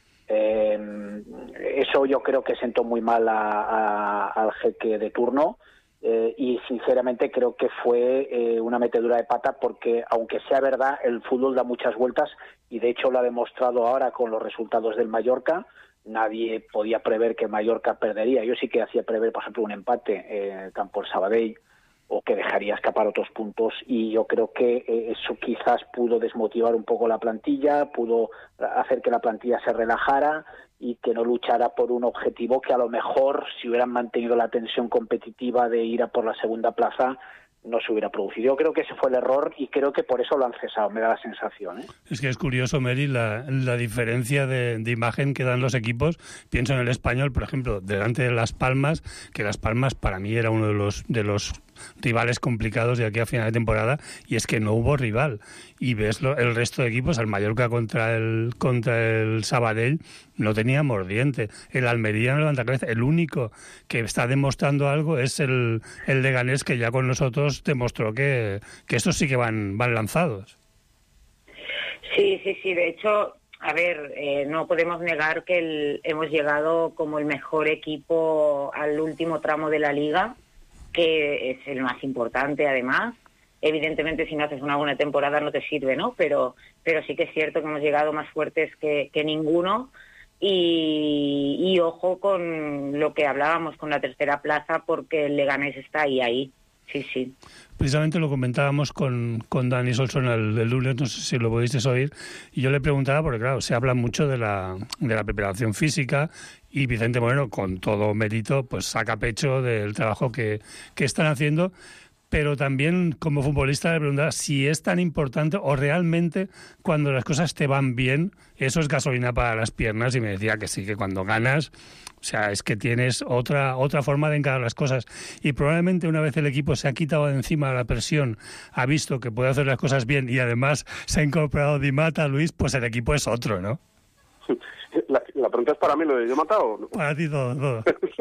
Eso yo creo que sentó muy mal al jeque de turno, y sinceramente creo que fue una metedura de pata, porque aunque sea verdad, el fútbol da muchas vueltas, y de hecho lo ha demostrado ahora con los resultados del Mallorca. Nadie podía prever que Mallorca perdería. Yo sí que hacía prever, por ejemplo, un empate campo el Sabadell, o que dejaría escapar otros puntos, y yo creo que eso quizás pudo desmotivar un poco la plantilla, pudo hacer que la plantilla se relajara y que no luchara por un objetivo que a lo mejor, si hubieran mantenido la tensión competitiva de ir a por la segunda plaza, no se hubiera producido. Yo creo que ese fue el error, y creo que por eso lo han cesado, me da la sensación, ¿eh? Es que es curioso, Mary, la diferencia de imagen que dan los equipos. Pienso en el Español, por ejemplo, delante de Las Palmas, que Las Palmas para mí era uno de los rivales complicados de aquí a final de temporada, y es que no hubo rival. Y ves el resto de equipos, el Mallorca contra el Sabadell, no tenía mordiente. El Almería no levanta cabeza. El único que está demostrando algo es el Leganés, que ya con nosotros demostró que estos sí que van lanzados. Sí. De hecho, a ver, no podemos negar que hemos llegado como el mejor equipo al último tramo de la Liga, que es el más importante, además. Evidentemente, si no haces una buena temporada no te sirve, ¿no? Pero sí que es cierto que hemos llegado más fuertes que ninguno, y ojo con lo que hablábamos con la tercera plaza, porque el Leganés está ahí. Sí. Precisamente lo comentábamos con Dani Solson el lunes, no sé si lo pudisteis oír, y yo le preguntaba, porque claro, se habla mucho de la preparación física, y Vicente Moreno, con todo mérito, pues saca pecho del trabajo que están haciendo, pero también como futbolista le preguntaba si es tan importante, o realmente cuando las cosas te van bien, eso es gasolina para las piernas, y me decía que sí, que cuando ganas, o sea, es que tienes otra forma de encarar las cosas, y probablemente una vez el equipo se ha quitado de encima la presión, ha visto que puede hacer las cosas bien, y además se ha incorporado Di Mata, Luis, pues el equipo es otro, ¿no? La pregunta es para mí, lo de Di Mata, ¿o no? Para ti todo.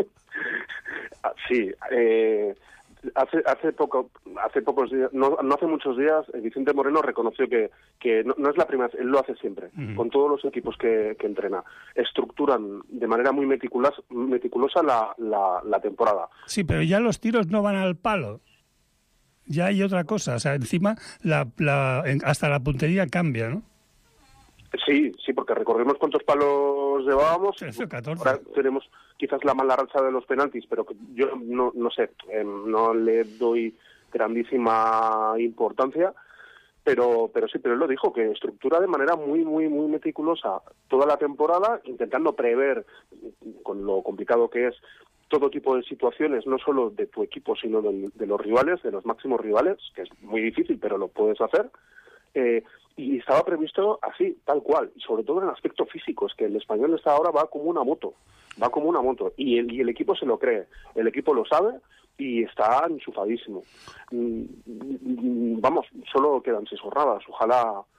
Sí, hace pocos días, no hace muchos días, Vicente Moreno reconoció que no es la primera vez, él lo hace siempre, con todos los equipos que entrena. Estructuran de manera muy meticulosa la temporada. Sí, pero ya los tiros no van al palo. Ya hay otra cosa, o sea, encima hasta la puntería cambia, ¿no? Sí, porque recordemos cuántos palos llevábamos. 13 o 14. Ahora tenemos quizás la mala racha de los penaltis, pero que yo no sé, no le doy grandísima importancia, pero él lo dijo, que estructura de manera muy, muy, muy meticulosa toda la temporada, intentando prever, con lo complicado que es, todo tipo de situaciones, no solo de tu equipo, sino de los rivales, de los máximos rivales, que es muy difícil, pero lo puedes hacer. Y estaba previsto así, tal cual, y sobre todo en el aspecto físico, es que el Español está ahora va como una moto, y el equipo se lo cree, el equipo lo sabe y está enchufadísimo. Vamos, solo quedan 6 jornadas, ojalá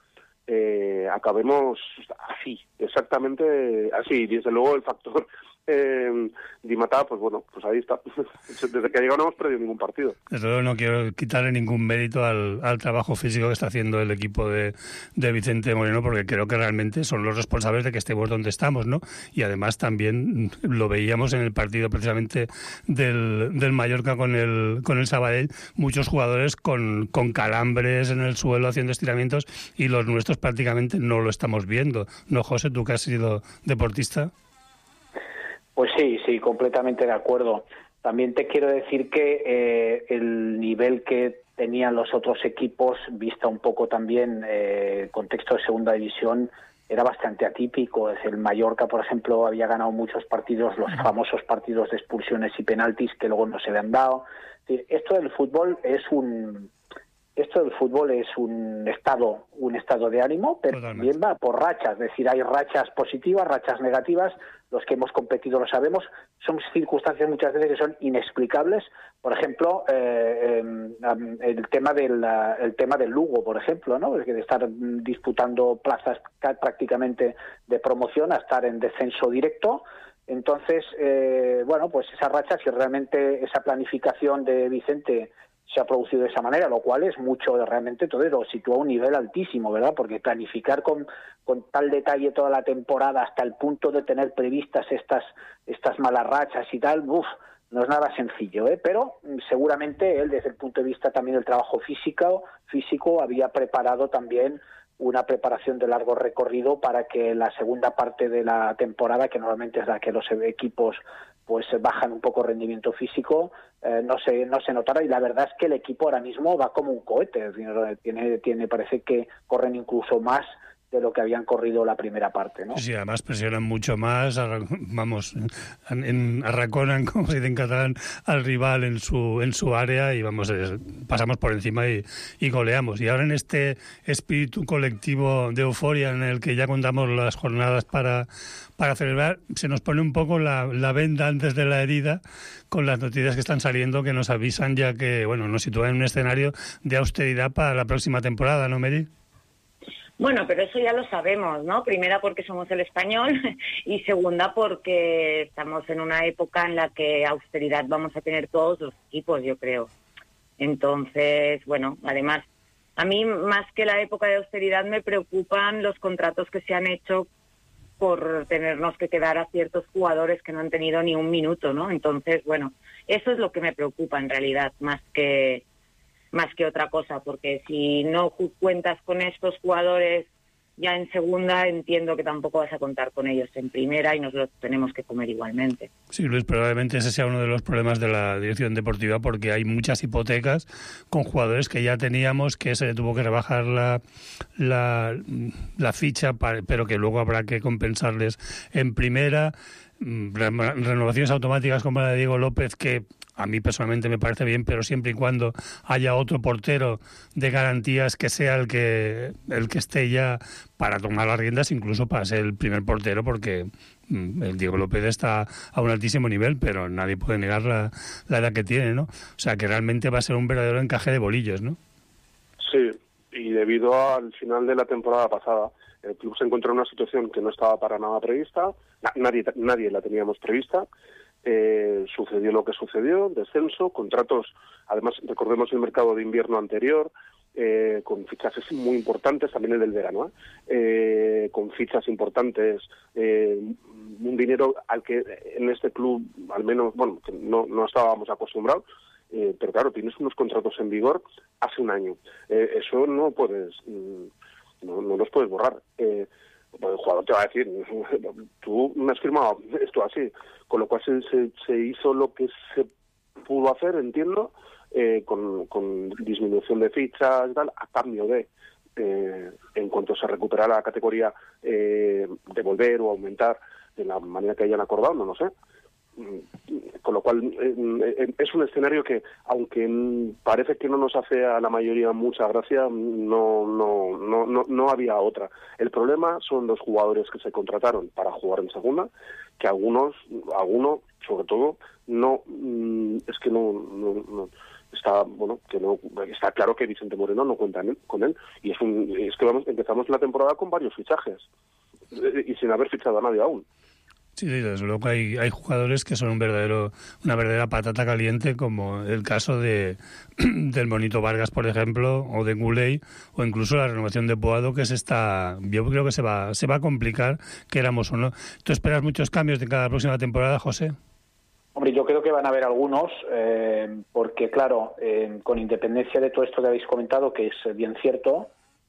acabemos así, exactamente así. Desde luego el factor Di Mattà, pues bueno, pues ahí está. Desde que ha llegado no hemos perdido ningún partido. Desde luego no quiero quitarle ningún mérito al trabajo físico que está haciendo el equipo de Vicente Moreno, porque creo que realmente son los responsables de que estemos donde estamos, ¿no? Y además también lo veíamos en el partido precisamente del Mallorca con el Sabadell, muchos jugadores con calambres en el suelo haciendo estiramientos, y los nuestros prácticamente no lo estamos viendo. ¿No, José, tú que has sido deportista? Pues sí, completamente de acuerdo. También te quiero decir que el nivel que tenían los otros equipos, vista un poco también contexto de segunda división, era bastante atípico. El Mallorca, por ejemplo, había ganado muchos partidos, los famosos partidos de expulsiones y penaltis que luego no se le han dado. Esto del fútbol es un estado de ánimo, pero también va por rachas. Es decir, hay rachas positivas, rachas negativas. Los que hemos competido lo sabemos. Son circunstancias muchas veces que son inexplicables. Por ejemplo, el tema del Lugo, por ejemplo, ¿no? De estar disputando plazas prácticamente de promoción a estar en descenso directo. Entonces, pues esa racha, si realmente esa planificación de Vicente se ha producido de esa manera, lo cual es mucho, realmente todo lo sitúa a un nivel altísimo, ¿verdad? Porque planificar con tal detalle toda la temporada hasta el punto de tener previstas estas malas rachas y tal, no es nada sencillo, pero seguramente él, desde el punto de vista también del trabajo físico, había preparado también una preparación de largo recorrido para que la segunda parte de la temporada, que normalmente es la que los equipos pues bajan un poco rendimiento físico, no se notara. Y la verdad es que el equipo ahora mismo va como un cohete. Parece que corren incluso más de lo que habían corrido la primera parte, ¿no? Sí, además presionan mucho más, arraconan, como se dice en catalán, al rival en su área, y pasamos por encima y goleamos. Y ahora, en este espíritu colectivo de euforia en el que ya contamos las jornadas para celebrar, se nos pone un poco la venda antes de la herida con las noticias que están saliendo, que nos avisan ya que, nos sitúan en un escenario de austeridad para la próxima temporada, ¿no, Meri? Bueno, pero eso ya lo sabemos, ¿no? Primera, porque somos el Español, y segunda, porque estamos en una época en la que austeridad vamos a tener todos los equipos, yo creo. Entonces, además, a mí más que la época de austeridad me preocupan los contratos que se han hecho por tenernos que quedar a ciertos jugadores que no han tenido ni un minuto, ¿no? Entonces, eso es lo que me preocupa en realidad, más que otra cosa, porque si no cuentas con estos jugadores ya en segunda, entiendo que tampoco vas a contar con ellos en primera y nos los tenemos que comer igualmente. Sí, Luis, probablemente ese sea uno de los problemas de la dirección deportiva, porque hay muchas hipotecas con jugadores que ya teníamos, que se le tuvo que rebajar la ficha, pero que luego habrá que compensarles en primera. Renovaciones automáticas como la de Diego López, que a mí personalmente me parece bien, pero siempre y cuando haya otro portero de garantías que sea el que esté ya para tomar las riendas, incluso para ser el primer portero, porque el Diego López está a un altísimo nivel, pero nadie puede negar la edad que tiene, ¿no? O sea, que realmente va a ser un verdadero encaje de bolillos, ¿no? Sí, y debido al final de la temporada pasada, el club se encontró en una situación que no estaba para nada prevista, nadie la teníamos prevista. Sucedió lo que sucedió, descenso, contratos, además recordemos el mercado de invierno anterior, con fichajes muy importantes, también el del verano, con fichas importantes, un dinero al que en este club, al menos, que no estábamos acostumbrados, pero claro, tienes unos contratos en vigor hace un año. Eso no los puedes borrar. El jugador te va a decir, tú me has firmado esto así, con lo cual se hizo lo que se pudo hacer, entiendo, con disminución de fichas y tal, a cambio de, en cuanto se recuperara la categoría, devolver o aumentar de la manera que hayan acordado, no lo sé. Con lo cual es un escenario que, aunque parece que no nos hace a la mayoría mucha gracia, no había otra. El problema son los jugadores que se contrataron para jugar en segunda, que alguno sobre todo no está claro que Vicente Moreno no cuenta con él, y es que empezamos la temporada con varios fichajes y sin haber fichado a nadie aún. Sí, desde luego hay jugadores que son una verdadera patata caliente, como el caso del Monito Vargas, por ejemplo, o de Goulet, o incluso la renovación de Boado, yo creo que se va a complicar, queramos o no. ¿Tú esperas muchos cambios de cada próxima temporada, José? Hombre, yo creo que van a haber algunos, porque claro, con independencia de todo esto que habéis comentado, que es bien cierto,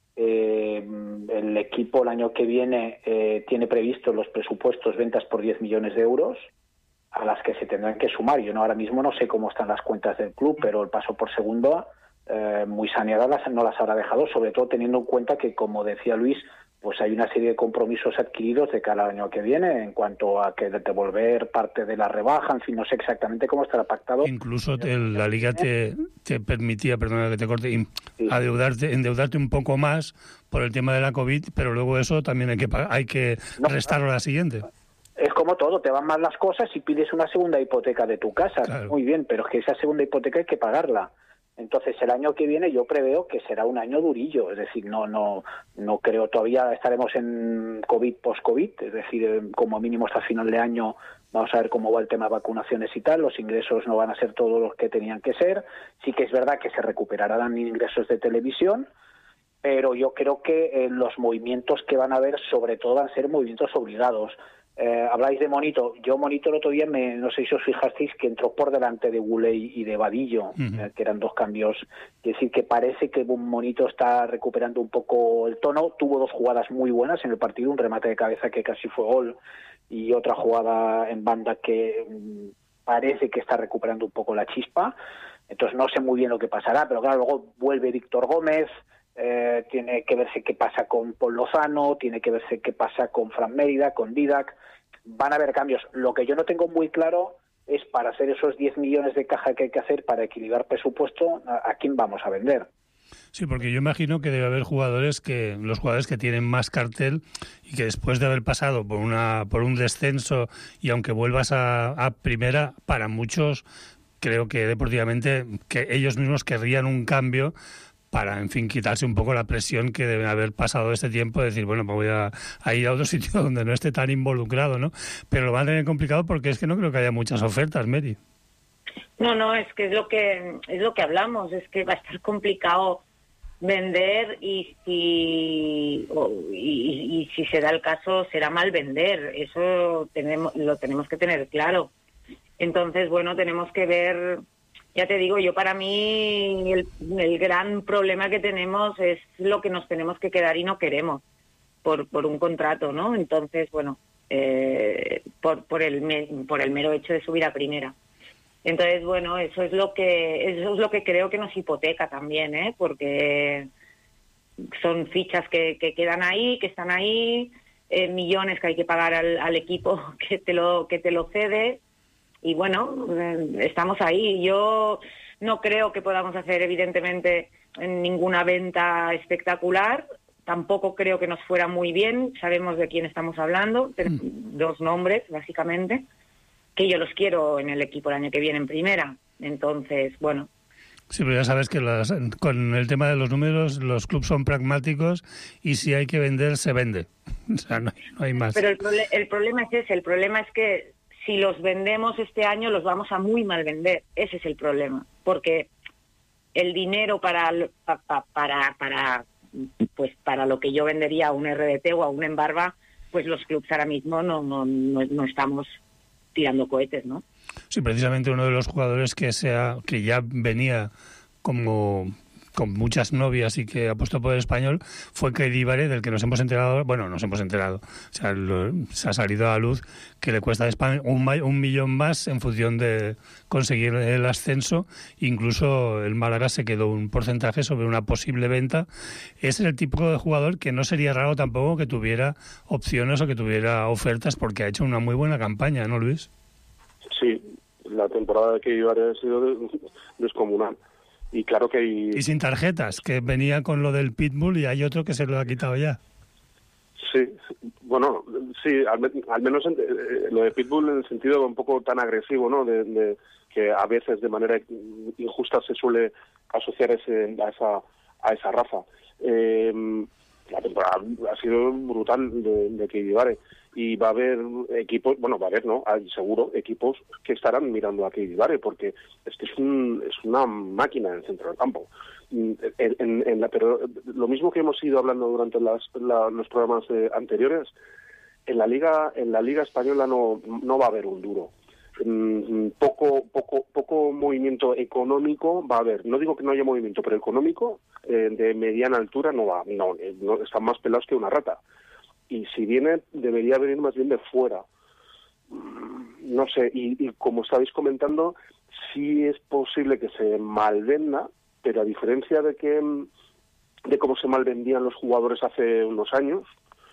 el equipo el año que viene tiene previsto los presupuestos ventas por 10 millones de euros, a las que se tendrán que sumar. Yo ahora mismo no sé cómo están las cuentas del club, pero el paso por segundo, muy saneadas no las habrá dejado, sobre todo teniendo en cuenta que, como decía Luis, pues hay una serie de compromisos adquiridos de cara al año que viene en cuanto a que devolver parte de la rebaja, en fin, no sé exactamente cómo estará pactado. Incluso la Liga te permitía, perdona que te corte, endeudarte un poco más por el tema de la COVID, pero luego eso también hay que restarlo a la siguiente. Es como todo, te van mal las cosas y pides una segunda hipoteca de tu casa. Claro. Muy bien, pero es que esa segunda hipoteca hay que pagarla. Entonces, el año que viene yo preveo que será un año durillo, es decir, no creo, todavía estaremos en COVID, post-COVID, es decir, como mínimo hasta final de año vamos a ver cómo va el tema de vacunaciones y tal, los ingresos no van a ser todos los que tenían que ser, sí que es verdad que se recuperarán ingresos de televisión, pero yo creo que los movimientos que van a haber sobre todo van a ser movimientos obligados. Habláis de Monito. Yo Monito el otro día, no sé si os fijasteis, que entró por delante de Goulet y de Vadillo, que eran dos cambios. Es decir, que parece que Monito está recuperando un poco el tono. Tuvo dos jugadas muy buenas en el partido, un remate de cabeza que casi fue gol y otra jugada en banda que parece que está recuperando un poco la chispa. Entonces no sé muy bien lo que pasará, pero claro, luego vuelve Víctor Gómez. Tiene que verse qué pasa con Paul Lozano, tiene que verse qué pasa con Fran Mérida, con Didac. Van a haber cambios. Lo que yo no tengo muy claro es, para hacer esos 10 millones de caja que hay que hacer para equilibrar presupuesto, ¿a quién vamos a vender? Sí, porque yo imagino que debe haber los jugadores que tienen más cartel y que después de haber pasado por un descenso, y aunque vuelvas a primera, para muchos creo que deportivamente que ellos mismos querrían un cambio para, en fin, quitarse un poco la presión que deben haber pasado este tiempo, de decir, bueno, me voy a ir a otro sitio donde no esté tan involucrado, ¿no? Pero lo van a tener complicado porque es que no creo que haya muchas ofertas, Mary. No, es que es lo que hablamos, es que va a estar complicado vender y si se da el caso será mal vender, eso lo tenemos que tener claro. Entonces, bueno, tenemos que ver. Ya te digo, para mí el gran problema que tenemos es lo que nos tenemos que quedar y no queremos por un contrato, ¿no? Entonces, bueno, por el mero hecho de subir a primera. Entonces, bueno, eso es lo que creo que nos hipoteca también, ¿eh? Porque son fichas que quedan ahí, que están ahí, millones que hay que pagar al equipo que te lo cede. Y bueno, estamos ahí. Yo no creo que podamos hacer, evidentemente, ninguna venta espectacular. Tampoco creo que nos fuera muy bien. Sabemos de quién estamos hablando. Dos nombres, básicamente, que yo los quiero en el equipo el año que viene en primera. Entonces, bueno. Sí, pero ya sabes que con el tema de los números, los clubes son pragmáticos y si hay que vender, se vende. O sea, no hay más. Pero el problema es ese. El problema es que si los vendemos este año, los vamos a muy mal vender. Ese es el problema. Porque el dinero para lo que yo vendería a un RDT o a un Embarba, pues los clubs ahora mismo no estamos tirando cohetes, ¿no? Sí, precisamente uno de los jugadores que ya venía como con muchas novias y que apostó por el Español fue Keidi Vare, del que nos hemos enterado, o sea, se ha salido a la luz que le cuesta a España un millón más en función de conseguir el ascenso. Incluso el Málaga se quedó un porcentaje sobre una posible venta. Es el tipo de jugador que no sería raro tampoco que tuviera opciones o que tuviera ofertas, porque ha hecho una muy buena campaña, ¿no, Luis? Sí, la temporada de Keidi Vare ha sido descomunal. Y claro que y sin tarjetas, que venía con lo del Pitbull y hay otro que se lo ha quitado ya. Sí, bueno, sí, al menos lo de Pitbull en el sentido un poco tan agresivo, ¿no? De que a veces de manera injusta se suele asociar a esa raza. La temporada ha sido brutal de Keidi y va a haber equipos, bueno, va a haber, ¿no? Hay seguro equipos que estarán mirando a Keidi porque es que es una máquina en el centro del campo. Pero lo mismo que hemos ido hablando durante los programas anteriores, en la liga española no va a haber un duro. Poco movimiento económico va a haber. No digo que no haya movimiento, pero económico de mediana altura no están más pelados que una rata. Y si viene, debería venir más bien de fuera. No sé, y como estabais comentando, sí es posible que se malvenda, pero a diferencia de cómo se malvendían los jugadores hace unos años,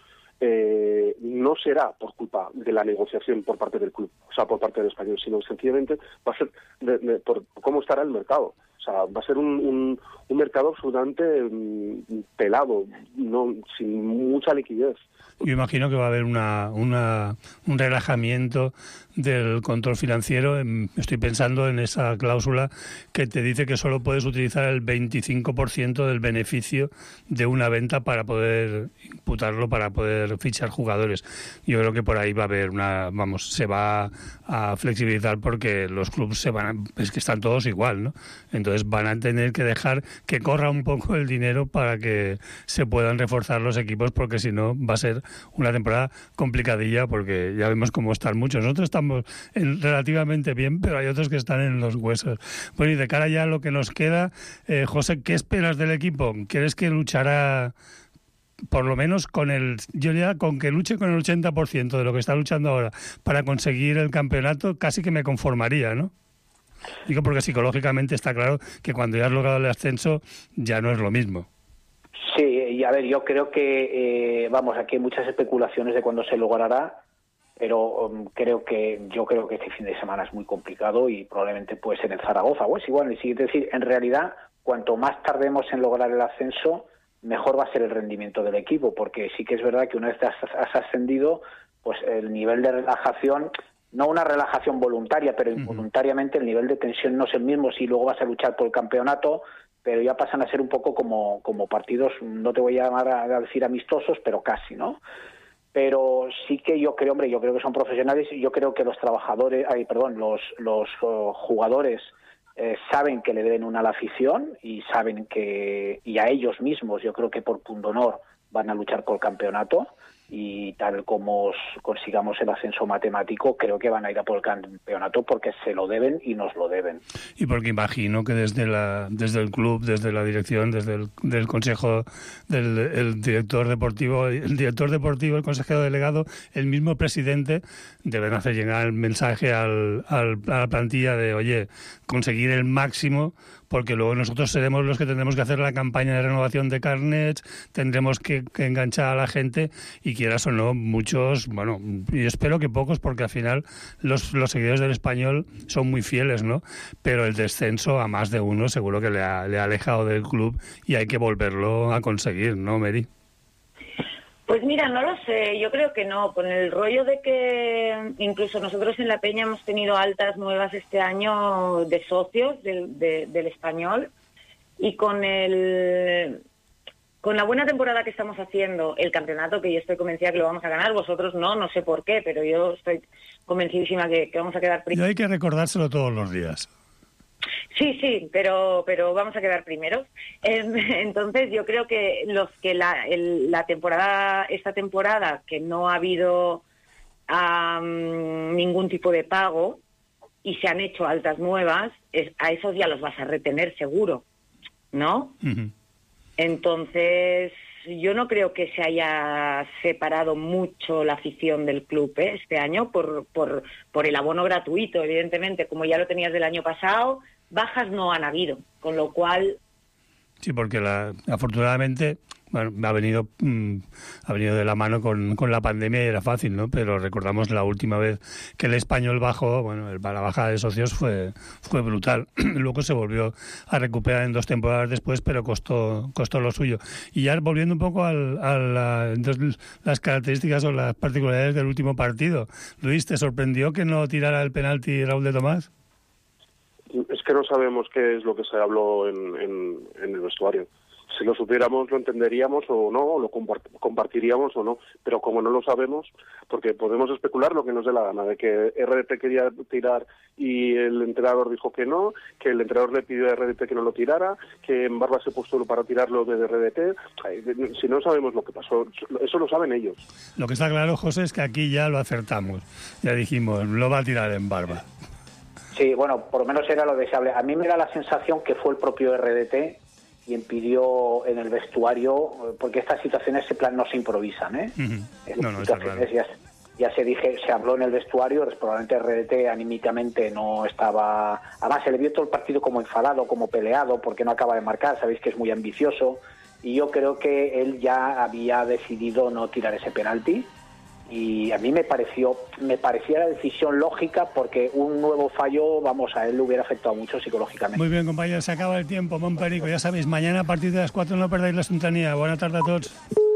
no será por culpa de la negociación por parte del club, o sea, por parte del Español, sino sencillamente va a ser por cómo estará el mercado. O sea, va a ser un mercado absolutamente pelado, sin mucha liquidez. Yo imagino que va a haber un relajamiento del control financiero. Estoy pensando en esa cláusula que te dice que solo puedes utilizar el 25% del beneficio de una venta para poder imputarlo, para poder fichar jugadores. Yo creo que por ahí va a haber se va a flexibilizar porque los clubes es que están todos igual, ¿no? Entonces van a tener que dejar que corra un poco el dinero para que se puedan reforzar los equipos, porque si no va a ser una temporada complicadilla, porque ya vemos cómo están muchos. Nosotros estamos relativamente bien, pero hay otros que están en los huesos. Bueno, y de cara ya a lo que nos queda, José, ¿qué esperas del equipo? ¿Crees que luchará por lo menos con que luche con el 80% de lo que está luchando ahora para conseguir el campeonato? Casi que me conformaría, ¿no? Digo porque psicológicamente está claro que cuando ya has logrado el ascenso ya no es lo mismo. Sí, y a ver, yo creo que, aquí hay muchas especulaciones de cuándo se logrará, pero yo creo que este fin de semana es muy complicado y probablemente puede ser en Zaragoza, o es igual. Es decir, en realidad, cuanto más tardemos en lograr el ascenso, mejor va a ser el rendimiento del equipo, porque sí que es verdad que una vez has ascendido, pues el nivel de relajación, no una relajación voluntaria, pero involuntariamente el nivel de tensión no es el mismo si luego vas a luchar por el campeonato, pero ya pasan a ser un poco como partidos, no te voy a llamar a decir amistosos, pero casi, ¿no? Pero sí que yo creo que son profesionales y yo creo que los jugadores saben que le deben una a la afición y saben y a ellos mismos, yo creo que por pundonor van a luchar por el campeonato, y tal como consigamos el ascenso matemático, creo que van a ir a por el campeonato porque se lo deben y nos lo deben. Y porque imagino que desde el club, desde la dirección, desde el consejo, el director deportivo, el consejero delegado, el mismo presidente, deben hacer llegar el mensaje a la plantilla de, oye, conseguir el máximo, porque luego nosotros seremos los que tendremos que hacer la campaña de renovación de carnets, tendremos que enganchar a la gente, y quieras o no, muchos, bueno, y espero que pocos, porque al final los seguidores del Español son muy fieles, ¿no? Pero el descenso a más de uno seguro que le ha alejado del club y hay que volverlo a conseguir, ¿no, Mary? Pues mira, no lo sé, yo creo que no, con el rollo de que incluso nosotros en La Peña hemos tenido altas nuevas este año de socios del Español, y con la buena temporada que estamos haciendo, el campeonato, que yo estoy convencida que lo vamos a ganar, vosotros no sé por qué, pero yo estoy convencidísima que vamos a quedar primeros. Y hay que recordárselo todos los días. Sí, pero vamos a quedar primeros. Entonces yo creo que esta temporada que no ha habido ningún tipo de pago y se han hecho altas nuevas, a esos ya los vas a retener seguro, ¿no? Uh-huh. Entonces yo no creo que se haya separado mucho la afición del club este año por el abono gratuito, evidentemente, como ya lo tenías del año pasado. Bajas no han habido, con lo cual Sí, porque afortunadamente ha venido de la mano con la pandemia y era fácil, ¿no? Pero recordamos la última vez que el Español bajó, la bajada de socios fue brutal. Luego se volvió a recuperar en 2 temporadas después, pero costó lo suyo. Y ya volviendo un poco entonces, las características o las particularidades del último partido. Luis, ¿te sorprendió que no tirara el penalti Raúl de Tomás? Es que no sabemos qué es lo que se habló en el vestuario. Si lo supiéramos, lo entenderíamos o no, lo compartiríamos o no, pero como no lo sabemos, porque podemos especular lo que nos dé la gana, de que RDT quería tirar y el entrenador dijo que no, que el entrenador le pidió a RDT que no lo tirara, que en Barba se postuló para tirarlo de RDT. Si no sabemos lo que pasó, eso lo saben ellos. Lo que está claro, José, es que aquí ya lo acertamos. Ya dijimos, lo va a tirar en Barba. Sí, bueno, por lo menos era lo deseable. A mí me da la sensación que fue el propio RDT quien pidió en el vestuario, porque estas situaciones en plan no se improvisan, ¿eh? Uh-huh. No, está claro. Ya se habló en el vestuario, probablemente RDT anímicamente no estaba... Además, se le vio todo el partido como enfadado, como peleado, porque no acaba de marcar, sabéis que es muy ambicioso, y yo creo que él ya había decidido no tirar ese penalti, y a mí me parecía la decisión lógica, porque un nuevo fallo, a él le hubiera afectado mucho psicológicamente. Muy bien, compañeros, se acaba el tiempo, Montperico, ya sabéis, mañana a partir de las 4 no perdáis la sintonía. Buena tarde a todos.